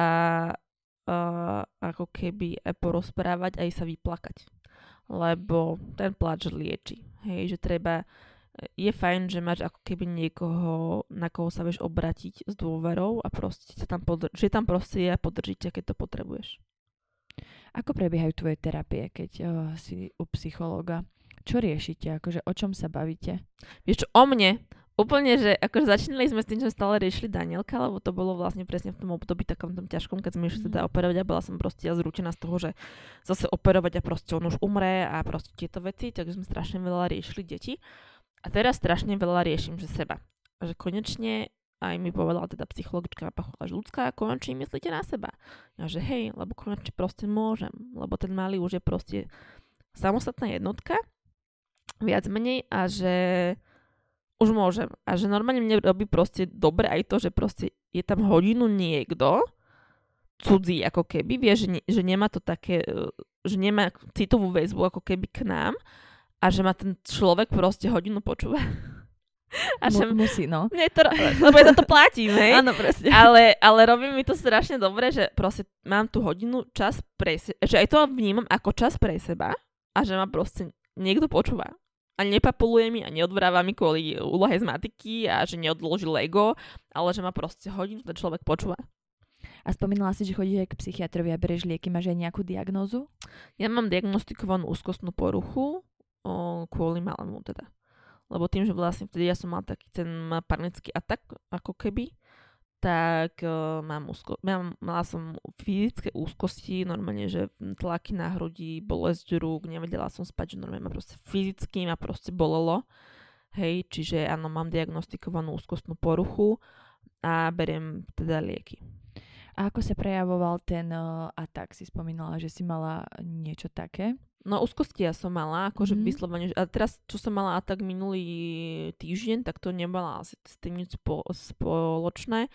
uh, ako keby aj porozprávať, aj sa vyplakať. Lebo ten pláč lieči. Hej, že treba, je fajn, že máš ako keby niekoho, na koho sa vieš obratiť s dôverou a proste sa tam podr- že tam proste je a podrží ťa, keď to potrebuješ. Ako prebiehajú tvoje terapie, keď uh, si u psychológa? Čo riešite? Akože o čom sa bavíte? Vieš čo, o mne? Úplne, že akože začínali sme s tým, čo stále riešili Danielka, lebo to bolo vlastne presne v tom období takom tom ťažkom, keď sme išli teda operovať a bola som proste ja zrútená z toho, že zase operovať a proste on už umre a proste tieto veci, takže sme strašne veľa riešili deti. A teraz strašne veľa riešim, že seba. A že konečne aj mi povedala teda psychologička Pachola Žľudská, konečne myslíte na seba. Ja že hej, lebo konečne proste môžem, lebo ten malý už je proste samostatná jednotka, viac menej a že už môžem. A že normálne mne robí proste dobre aj to, že proste je tam hodinu niekto, cudzí ako keby, vie, že, ne, že nemá to také, že nemá citovú väzbu ako keby k nám a že ma ten človek proste hodinu počúva. A že, M- musí, no. Nie, to, lebo ja za to platím, hej? Áno, presne. Ale, ale robí mi to strašne dobre, že proste mám tú hodinu čas pre seba, že aj to vnímam ako čas pre seba a že ma proste niekto počúva. A nepapuluje mi a neodvráva mi kvôli úlohe z matiky a že neodloží Lego, ale že ma proste hodinu ten človek počúva. A spomínala si, že chodíš aj k psychiatrovi a bereš lieky. Máš aj nejakú diagnózu? Ja mám diagnostikovanú úzkostnú poruchu o, kvôli malému teda. Lebo tým, že vlastne vtedy ja som mal taký ten panický atak, ako keby, tak uh, mám úzko- mám, mala som fyzické úzkosti, normálne, že tlaky na hrudi, bolesť rúk, nevedela som spať, že normálne ma proste fyzicky ma proste bolelo. Hej, čiže áno, mám diagnostikovanú úzkostnú poruchu a beriem teda lieky. A ako sa prejavoval ten uh, atak? Si spomínala, že si mala niečo také? No úzkosti ja som mala, akože mm-hmm. vyslovene, a teraz, čo som mala atak minulý týždeň, tak to nemala asi s tým nič spo, spoločné.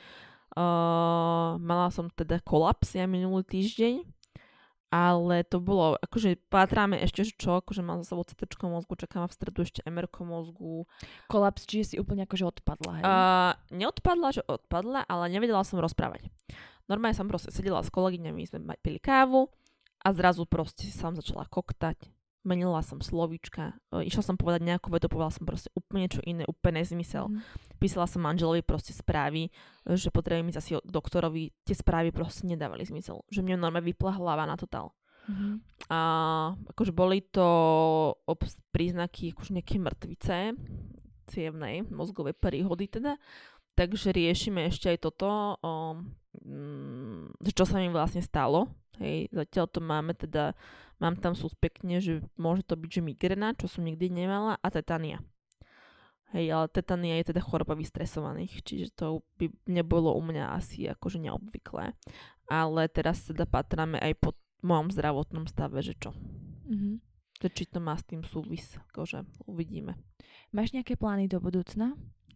Uh, mala som teda kolaps ja minulý týždeň, ale to bolo, akože pátráme ešte, že čo, akože mám za sebou cé téčko mozgu, čakám v stredu ešte em erko mozgu. Kolaps, čiže si úplne akože odpadla, hej? Uh, neodpadla, že odpadla, ale nevedela som rozprávať. Normálne som proste sedela s kolegyňami, sme pili kávu, a zrazu proste som začala koktať. Menila som slovíčka. E, išla som povedať nejakú vetu, povedala som proste úplne čo iné, úplne nezmysel. Mm. Písala som manželovi proste správy, že potrebujem ísť asi doktorovi. Tie správy proste nedávali zmysel. Že mne normálne vypla hlava na totál. Mm. A akože boli to obs- príznaky akože nejaké mŕtvice cievnej, mozgovej príhody teda. Takže riešime ešte aj toto, o, mm, čo sa mi vlastne stalo. Hej, zatiaľ to máme teda, mám tam suspektne, že môže to byť, že migrena, čo som nikdy nemala, a tetania. Hej, ale tetania je teda choroba vystresovaných, čiže to by nebolo u mňa asi akože neobvyklé. Ale teraz teda patráme aj po mojom zdravotnom stave, že čo. Mm-hmm. Že či to má s tým súvis, akože uvidíme. Máš nejaké plány do budúcna?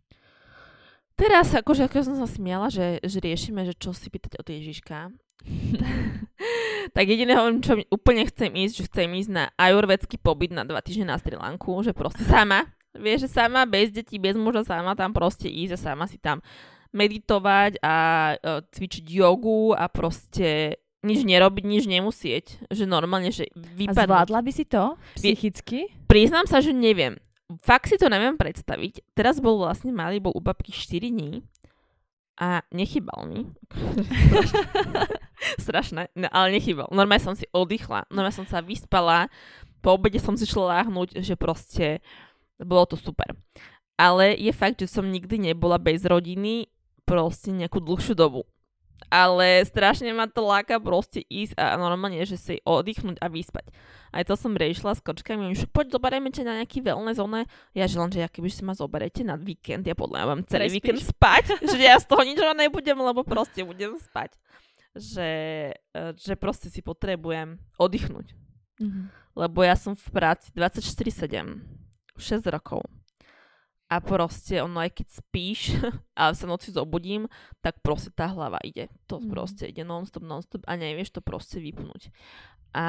Teraz, akože ako som sa smiala, že, že riešime, že čo si pýtať od Ježiška. Tak jediné, čo úplne chcem ísť, že chcem ísť na ajurvédsky pobyt na dva týždne na Sri Lanku, že proste sama, vieš, že sama, bez detí, bez muža, sama tam proste ísť a sama si tam meditovať a uh, cvičiť jogu a proste nič nerobiť, nič nemusieť. Že normálne, že vypadnúť. A zvládla by si to psychicky? Priznám sa, že neviem. Fakt si to neviem predstaviť. Teraz bol vlastne malý, bol u babky štyri dní a nechybal mi. Strašné, no, ale nechybal. Normálne som si oddychla, normálne som sa vyspala, po obede som si šla láhnuť, že proste bolo to super. Ale je fakt, že som nikdy nebola bez rodiny proste nejakú dlhšiu dobu. Ale strašne ma to láka proste ísť a normálne, že si oddychnúť a vyspať. Aj to som riešila s kočkami, že poď zoberieme ťa na nejaký wellness zóne. Ja že len, že ja keby si ma zoberete na víkend, ja podľa mňa mám celý Prespíš. víkend spať, že ja z toho nič nebudem, lebo proste budem spať. Že, že proste si potrebujem oddychnúť. Mm-hmm. Lebo ja som v práci dvadsaťštyri sedem, šesť rokov. A proste ono, aj keď spíš a sa noci zobudím, tak proste tá hlava ide. To mm. proste ide non-stop, non-stop a nevieš to proste vypnúť. A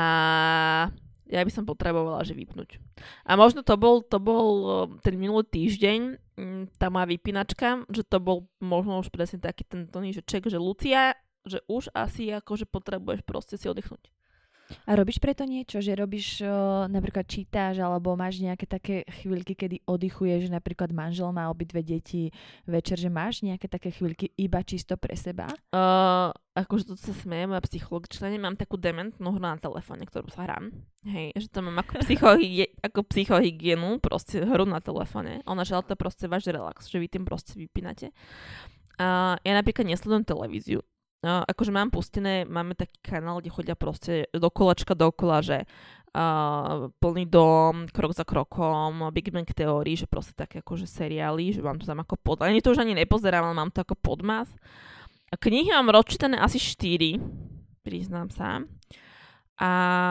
ja by som potrebovala, že vypnúť. A možno to bol, to bol ten minulý týždeň, tá moja vypínačka, že to bol možno už presne taký ten toný, že ček, že Lucia, že už asi akože potrebuješ proste si oddychnúť. A robíš preto niečo, že robíš, uh, napríklad čítáš, alebo máš nejaké také chvíľky, kedy oddychuješ, že napríklad manžel má obidve deti večer, že máš nejaké také chvíľky iba čisto pre seba? Uh, akože to sa smeje, moja psychologička, nemám takú dementnú hru na telefóne, ktorú sa hrám. Hej, že to mám ako, psychohygie, ako psychohygienu, proste hru na telefóne. Ona žela to proste váš relax, že vy tým proste vypínate. Uh, ja napríklad nesledujem televíziu. No, akože mám pustené, máme taký kanál, kde chodia proste do kolečka dokola, že uh, Plný dom, Krok za krokom, Big Bang Theory, že proste také akože seriály, že mám to tam ako pod... Ani to už ani nepozerám, ale mám to ako podmas. A knihy mám rozčítané asi štyri, priznám sa. A,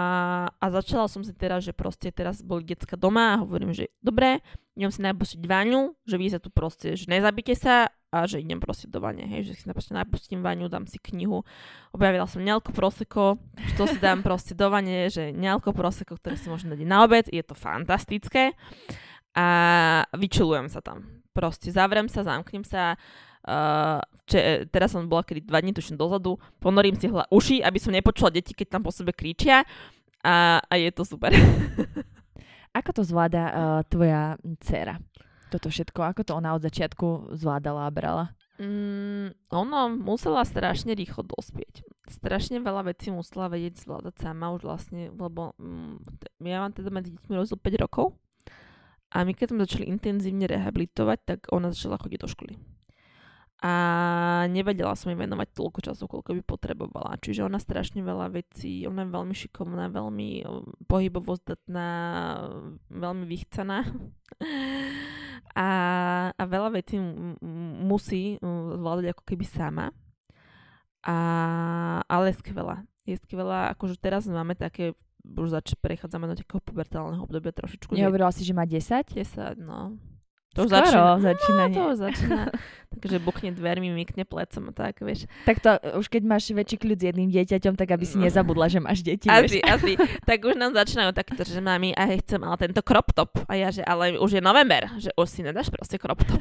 a začala som si teraz, že proste teraz boli decka doma a hovorím, že dobre, idem si napustiť vaňu, že vy sa tu proste, že nezabite sa a že idem proste do vane, hej, že si proste napustím vaňu, dám si knihu. Objavila som nealko prosecco, že to si dám proste do vane, že nealko prosecco, ktoré si môžem dať na obed, je to fantastické. a vyčilujem sa tam. Proste zavrem sa, zamknem sa. Uh, če, teraz som bola kedy dva dní tuším dozadu, ponorím si hla uši, aby som nepočula deti, keď tam po sebe kričia a, a je to super. Ako to zvláda uh, tvoja dcéra? Toto všetko, ako to ona od začiatku zvládala a brala? Mm, ono musela strašne rýchlo dospieť. Strašne veľa vecí musela vedieť zvládať sama už vlastne, lebo mm, ja mám teda medzi deťmi rozdiel päť rokov a my keď sme začali intenzívne rehabilitovať, tak ona začala chodiť do školy. A nevedela som jej venovať toľko času, koľko by potrebovala. Čiže ona strašne veľa vecí, ona je veľmi šikovná, veľmi pohybovo zdatná, veľmi vychcaná. A, a veľa vecí m- m- musí zvládať ako keby sama. A, ale je skvelá. Je skvelá, akože teraz máme také, už zač- prechádzame do takého pubertálneho obdobia trošičku. Nehovorila si, že má desať? desať, no. To už Skoro začína. začína. No, to už začína. Takže bukne dvermi, mykne plecom a tak, vieš. Tak to už keď máš väčší kľud s jedným dieťaťom, tak aby si nezabudla, že máš deti. Asi, vieš. asi. Tak už nám začínajú takéto, že mami, a ja chcem ale tento crop top. A ja, že ale už je november, že už si nedáš proste crop top.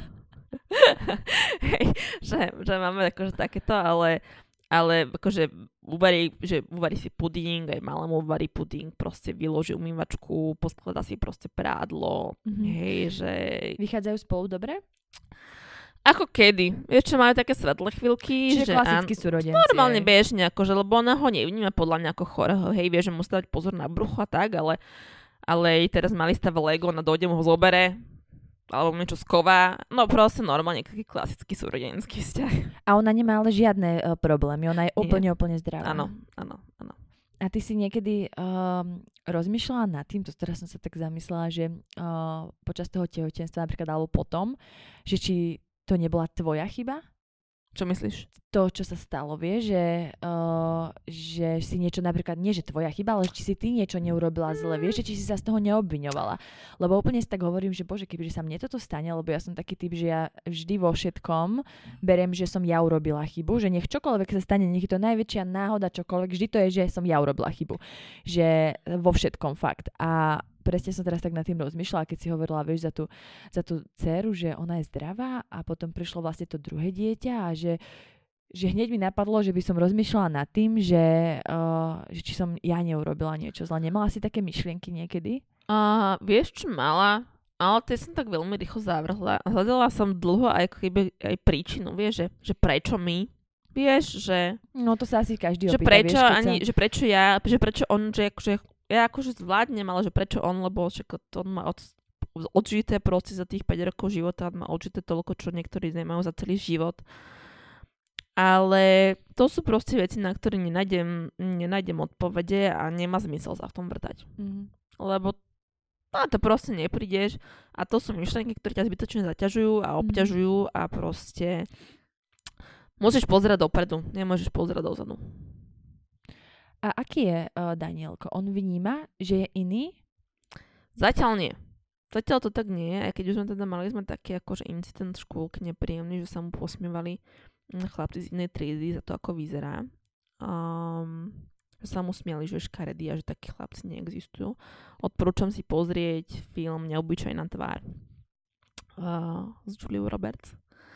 Hej, že, že máme akože takéto, ale ale akože uvarí, že uvarí si puding, aj malému uvarí puding, proste vyloží umývačku, poskladá si proste prádlo, mm-hmm. hej, že... Vychádzajú spolu dobre? Ako kedy. Vieš čo, majú také svetlé chvíľky. Čiže že klasicky súrodenci. Normálne bežne, akože, lebo ona ho nevníma podľa mňa ako chorého, hej, vie, že musí dať pozor na brucho a tak, ale, ale teraz mali stav Lego, ona dojde mu ho zobere, alebo niečo sková. No proste normálne taký klasický súrodenský vzťah. A ona nemá ale žiadne uh, problémy, ona je úplne, Nie. úplne zdravá. Áno, áno, áno. A ty si niekedy um, rozmýšľala nad tým, to teraz som sa tak zamyslela, že uh, počas toho tehotenstva napríklad alebo potom, že či to nebola tvoja chyba? Čo myslíš? To, čo sa stalo, vieš, že, uh, že si niečo napríklad, nie že tvoja chyba, ale či si ty niečo neurobila zle, vieš, že či si sa z toho neobviňovala. Lebo úplne si tak hovorím, že bože, kebyže sa mne toto stane, lebo ja som taký typ, že ja vždy vo všetkom beriem, že som ja urobila chybu, že nech čokoľvek sa stane, nech je to najväčšia náhoda, čokoľvek, vždy to je, že som ja urobila chybu. Že vo všetkom fakt. A presne som teraz tak nad tým rozmýšľala, keď si hovorila, vieš, za tú, za tú dceru, že ona je zdravá a potom prišlo vlastne to druhé dieťa a že, že hneď mi napadlo, že by som rozmýšľala nad tým, že, uh, že či som ja neurobila niečo zle. Nemala si také myšlienky niekedy? Uh, vieš, čo mala? Ale to som tak veľmi rýchlo zavrhla. Hľadala som dlho aj, keby, aj príčinu, vieš, že, že prečo my? Vieš, že... No to sa asi každý že opýta, prečo, vieš, ani, sa... že prečo ja, že prečo on, že, že ja akože zvládnem, ale že prečo on, lebo však on má od, odžité proste za tých päť rokov života, on má odžité toľko, čo niektorí nemajú za celý život. Ale to sú proste veci, na ktoré nenájdem, nenájdem odpovede a nemá zmysel sa v tom vrtať. Mm. Lebo na to proste neprídeš a to sú myšlenky, ktoré ťa zbytočne zaťažujú a obťažujú mm. a proste musíš pozerať dopredu, nemôžeš pozerať dozadu. A aký je uh, Danielko? On vníma, že je iný? Zatiaľ nie. Zatiaľ to tak nie je, aj keď už sme teda mali sme taký akože incident v škôlke nepríjemný, že sa mu posmievali chlapci z inej triedy za to, ako vyzerá. Um, že sa mu smiali, že je škaredý a že takí chlapci neexistujú. Odporúčam si pozrieť film Neobyčajná tvár uh, s Juliou Roberts.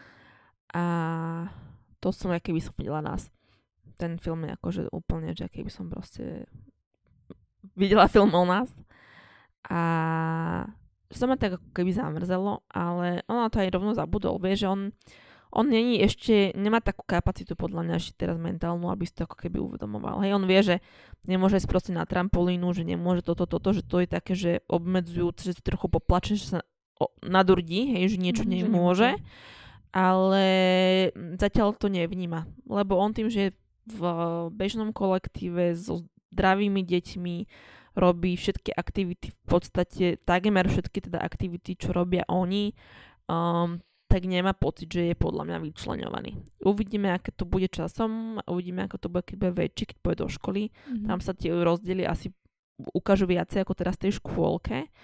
A to som, aké by som videla nás. Ten film je akože úplne, že keby som proste videla film o nás. A že sa ma tak ako keby zamrzelo, ale on to aj rovno zabudol. Vie, že on, on není ešte, nemá takú kapacitu podľa mňa ešte teraz mentálnu, aby si to ako keby uvedomoval. Hej, on vie, že nemôže ísť proste na trampolínu, že nemôže toto, toto, že to je také, že obmedzujúce, že si trochu poplače, že sa nadurdí, hej, že niečo mm, nemôže. Že ale zatiaľ to nevníma. Lebo on tým, že je v bežnom kolektíve so zdravými deťmi, robí všetky aktivity, v podstate takmer všetky teda aktivity, čo robia oni, um, tak nemá pocit, že je podľa mňa vyčleňovaný. Uvidíme, aké to bude časom, uvidíme, ako to bude, keď bude väčší, keď pôjde do školy. Mm-hmm. Tam sa tie rozdiely asi ukážu viacej ako teraz v tej škôlke.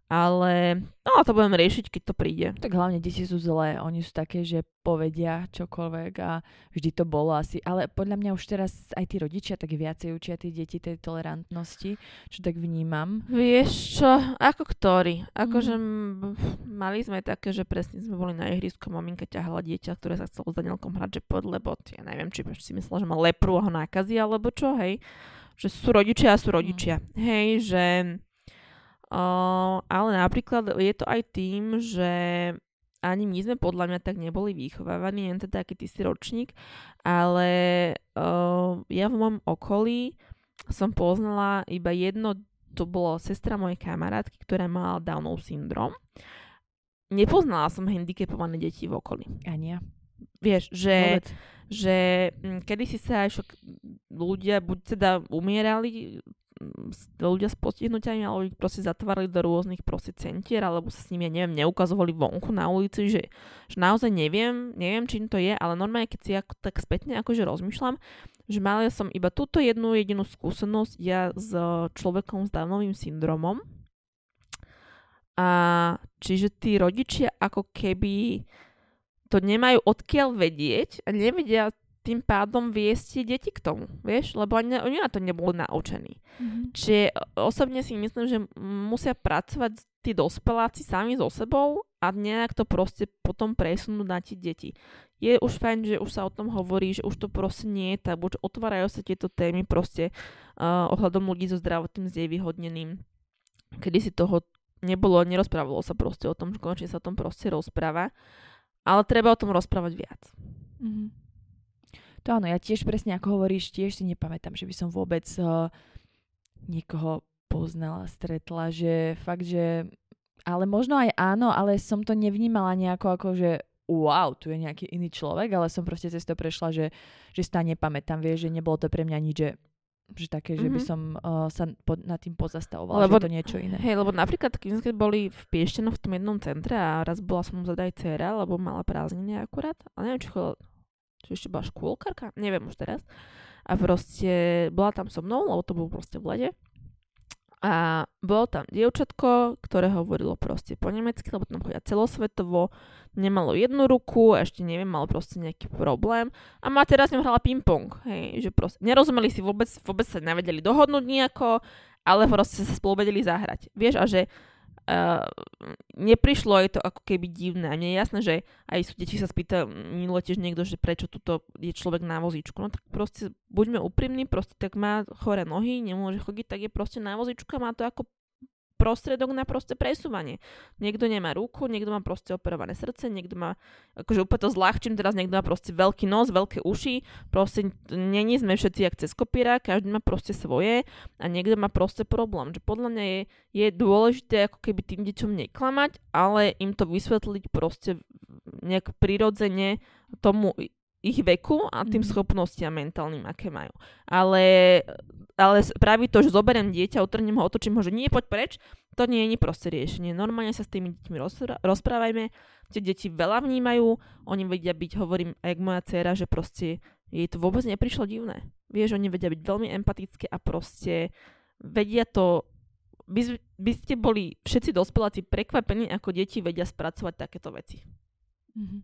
Ale no to budem riešiť, keď to príde. Tak hlavne deti sú zlé, oni sú také, že povedia čokoľvek a vždy to bolo asi, ale podľa mňa už teraz aj tí rodičia tak viacej učia tí deti tej tolerantnosti, čo tak vnímam. Vieš čo, ako ktorý? Akože mm. mali sme také, že presne sme boli na ihrisku, maminka ťahala dieťa, ktoré sa chcelo s Danielkom hrať, že pod, lebo ja neviem, či si myslel, že má lepru a ho nakazí, alebo čo, hej. Že sú rodičia a sú rodičia. Mm. Hej, že... Uh, ale napríklad je to aj tým, že ani my sme podľa mňa tak neboli vychovávaní, len teda aký ty si ročník, ale uh, ja v mojom okolí som poznala iba jedno, to bolo sestra mojej kamarátky, ktorá mala Downov syndrom. Nepoznala som handicapované deti v okolí. Ani ja. Vieš, že, že kedysi sa aj ľudia buď teda umierali, ľudia s postihnutiami, alebo ich proste zatvárali do rôznych proste centier, alebo sa s nimi, ja neviem, neukazovali vonku na ulici, že, že naozaj neviem, neviem, čím to je, ale normálne, keď si ako, tak spätne akože rozmýšľam, že mala som iba túto jednu jedinú skúsenosť ja s človekom s Downovým syndromom. A čiže tí rodičia ako keby to nemajú odkiaľ vedieť a nevedia tým pádom viesť deti k tomu, vieš? Lebo oni, oni na to neboli naučení. Mm-hmm. Čiže osobne si myslím, že musia pracovať tí dospeláci sami so sebou a nejak to proste potom presunúť na tie deti. Je už fajn, že už sa o tom hovorí, že už to proste nie je tabu, že otvárajú sa tieto témy proste uh, ohľadom ľudí so zdravotným znevýhodneným. Kedy si toho nebolo, nerozprávalo sa proste o tom, že konečne sa o tom proste rozpráva. Ale treba o tom rozprávať viac. Mm-hmm. To áno, ja tiež presne ako hovoríš, tiež si nepamätám, že by som vôbec uh, niekoho poznala, stretla, že fakt, že ale možno aj áno, ale som to nevnímala nejako ako, že wow, tu je nejaký iný človek, ale som proste cez to prešla, že, že si to nepamätám, vieš, že nebolo to pre mňa nič, že, že také, mm-hmm. že by som uh, sa po, nad tým pozastavovala, lebo, že to niečo iné. Hej, lebo napríklad, keď sme boli v Piešťanoch v tom jednom centre a raz bola som zadaj dcera, lebo mala prázdniny akurát, ale neviem, či chodila či ešte bola škôlkarka, neviem už teraz. A proste bola tam so mnou, lebo to bolo proste v lede. A bolo tam dievčatko, ktoré hovorilo proste po nemecky, lebo tam chodia celosvetovo, nemalo jednu ruku, a ešte neviem, malo proste nejaký problém. A má teraz ňou hrala ping-pong, hej, že proste nerozumeli si vôbec, vôbec sa nevedeli dohodnúť nejako, ale proste sa spolu vedeli zahrať. Vieš, a že Uh, neprišlo je to ako keby divné. A mne je jasné, že aj sú deti sa spýta minule tiež niekto, že prečo tuto je človek na vozíčku. No tak proste buďme úprimní, proste tak má choré nohy, nemôže chodiť, tak je proste na vozíčku a má to ako prostriedok na proste presúvanie. Niekto nemá ruku, niekto má proste operované srdce, niekto má, akože úplne to zľahčím, teraz niekto má proste veľký nos, veľké uši, proste není sme všetci jak cez kopíra, každý má proste svoje a niekto má proste problém. Že podľa mňa je, je dôležité ako keby tým deťom neklamať, ale im to vysvetliť proste nejak prirodzene tomu ich veku a tým mm. schopnostiam mentálnym, aké majú. Ale ale práve to, že zoberiem dieťa, utrhnem ho, otočím ho, že nie, poď preč, to nie je proste riešenie. Normálne sa s tými deťmi rozprávajme, tie deti veľa vnímajú, oni vedia byť, hovorím, aj moja dcéra, že proste jej to vôbec neprišlo divné. Vieš, oni vedia byť veľmi empatické a proste vedia to, by, by ste boli všetci dospeláci prekvapení, ako deti vedia spracovať takéto veci. Mm-hmm.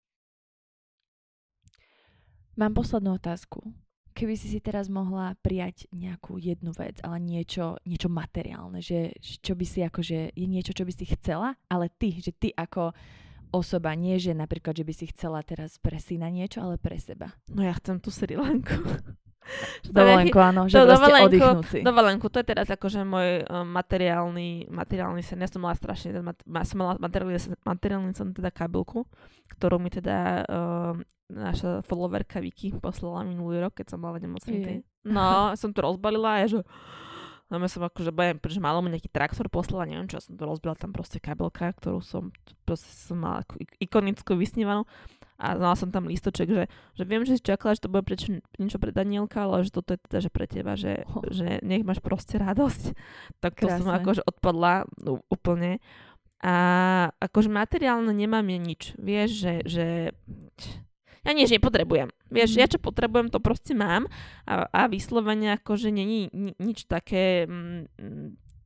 Mám poslednú otázku. Keby si si teraz mohla prijať nejakú jednu vec, ale niečo, niečo materiálne, že čo by si akože, je niečo, čo by si chcela, ale ty, že ty ako osoba, nie že napríklad, že by si chcela teraz pre syna niečo, ale pre seba. No ja chcem tú Sri Lanku. Dovolenku, áno, že proste oddychnúť si. Dovolenku, to je teraz akože môj um, materiálny, materiálny sen. Ja som mala strašne, ma, som mala materiálny, materiálny sen, teda kabelku, ktorú mi teda um, naša followerka Vicky poslala minulý rok, keď som mala nemocnici. No, som to rozbalila a ja, že no, ja som akože bojem, pretože malo mi nejaký traktor poslala, neviem čo, som to rozbila tam proste kabelka, ktorú som proste som mala ako ikonickú vysnívanú a mala som tam lístoček, že, že viem, že si čakala, že to bude prečo, niečo pre Danielka, ale že toto je teda, že pre teba, že, oh. že nech máš proste radosť. Tak to Krásne. Som akože odpadla no, úplne. A akože materiálne nemám je nič. Vieš, že, že ja nič nepotrebujem. Vieš, mm. ja čo potrebujem, to proste mám a, a vyslovene akože není ni, nič také, mm,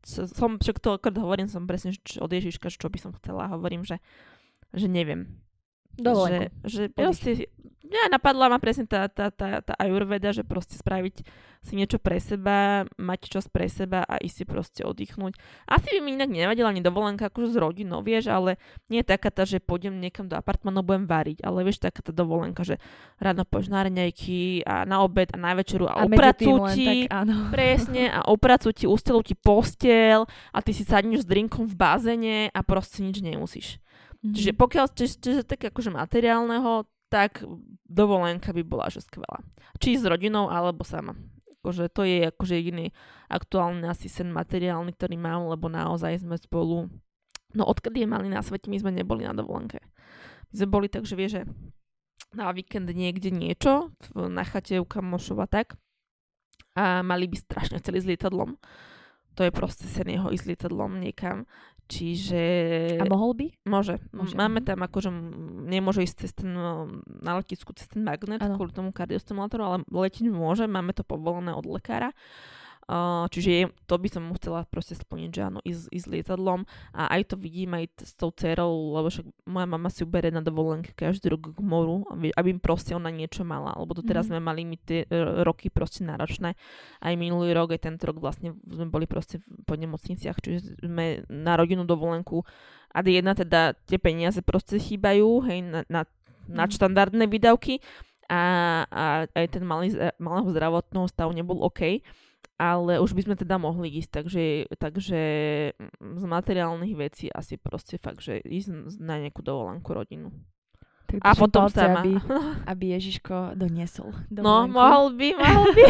som, však to hovorím, som presne že od Ježiška, čo by som chcela. Hovorím, že, že neviem. Dovolenku. Že, že proste, ja napadla ma presne tá, tá, tá, tá ajurveda, že proste spraviť si niečo pre seba, mať čas pre seba a ísť si proste oddychnúť. Asi by mi inak nevadila ani dovolenka akože s rodinou, vieš, ale nie je taká tá, že pôjdem niekam do apartmánu, budem variť, ale vieš, taká tá dovolenka, že ráno pôjdeš na raňajky a na obed a na večeru a, a opracujú ti, presne, a opracujú ti, ustelú ti posteľ a ty si sadneš s drinkom v bazéne a proste nič nemusíš. Mm-hmm. Čiže pokiaľ ste tak akože materiálneho, tak dovolenka by bola že skvelá. Či s rodinou, alebo sama. Akože to je akože jediný aktuálny asi sen materiálny, ktorý mám, lebo naozaj sme spolu. No odkedy je mali na svete, my sme neboli na dovolenke. My sme boli tak, že vie, že na víkend niekde niečo, na chate u kamošova tak. A mali by strašne chceli s lietadlom. To je proste sen jeho ísť lietadlom niekam. Čiže... A mohol by? Môže. Môže. Máme tam akože, nemôže ísť cez ten, na letisku cez ten magnet, ano. Kvôli tomu kardiostimulátoru, ale letiť môže, máme to povolené od lekára. Uh, čiže je, to by som mu chcela proste splniť, že áno, ísť, ísť lietadlom a aj to vidím aj t- s tou dcerou, lebo však moja mama si uberie na dovolenke každý rok k moru, aby, aby proste ona niečo mala, lebo to teraz mm-hmm. sme mali my tie uh, roky proste náročné. Aj minulý rok, aj tento rok vlastne sme boli proste po nemocniciach, čiže sme na rodinnú dovolenku a jedna teda tie peniaze proste chýbajú, hej, na, na, na štandardné výdavky a, a aj ten malý, malého zdravotného stavu nebol OK. Ale už by sme teda mohli ísť, takže, takže z materiálnych vecí asi proste fakt, že ísť na nejakú dovolenku rodinu. Tak a potom palce, sama. Aby, aby Ježiško doniesol dovolenku. No, mohol by, mohol by.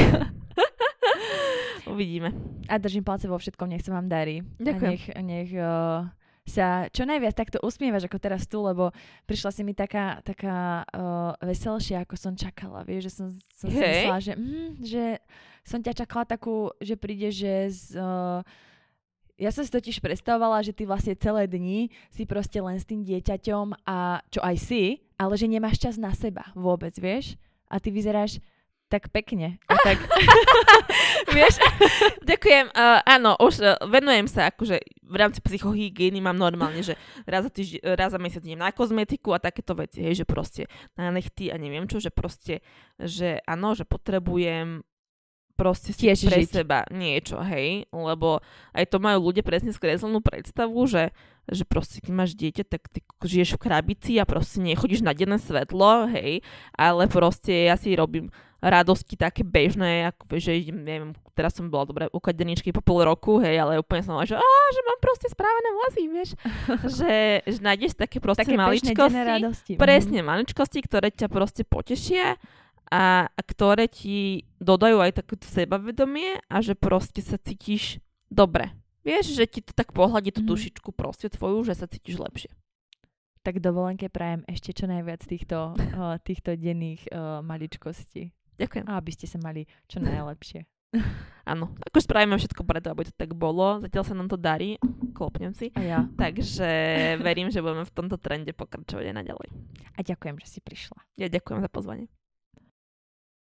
Uvidíme. A držím palce vo všetkom, nech sa vám darí. Ďakujem. A nech, nech uh, sa čo najviac takto usmievaš ako teraz tu, lebo prišla si mi taká, taká uh, veselšia, ako som čakala. Vieš, že som, som si myslela, že, mm, že som ťa čakala takú, že príde, že z... Uh, ja som si totiž predstavovala, že ty vlastne celé dni si proste len s tým dieťaťom a čo aj si, ale že nemáš čas na seba vôbec, vieš? A ty vyzeráš tak pekne. A tak... Vieš? Ďakujem. Uh, áno, už uh, venujem sa, akože v rámci psychohygieny mám normálne, že raz za, týždeň, raz za mesiac idem na kozmetiku a takéto veci, hej, že proste na nechty a neviem čo, že proste, že áno, že potrebujem proste si tiež pre žiť. seba niečo, hej, lebo aj to majú ľudia presne skreslenú predstavu, že, že proste keď máš dieťa, tak ty žiješ v krabici a proste nechodíš na denné svetlo, hej, ale proste ja si robím radosti také bežné, ako že idem, neviem, teraz som bola dobre u kaderničky po pol roku, hej, ale úplne som že, á, že mám proste správené vlasy, vieš, že, že nájdeš také proste také maličkosti, presne maličkosti, ktoré ťa proste potešia a, a ktoré ti dodajú aj také sebavedomie a že proste sa cítiš dobre. Vieš, že ti to tak pohľadí tú dušičku proste tvoju, že sa cítiš lepšie. Tak dovolenke prajem ešte čo najviac týchto, uh, týchto denných uh, maličkostí. Ďakujem. A aby ste sa mali čo najlepšie. Áno, ako spravíme všetko preto, aby to tak bolo. Zatiaľ sa nám to darí, klopnem si. A ja. Takže verím, že budeme v tomto trende pokračovať aj naďalej. A ďakujem, že si prišla. Ja ďakujem za pozvanie.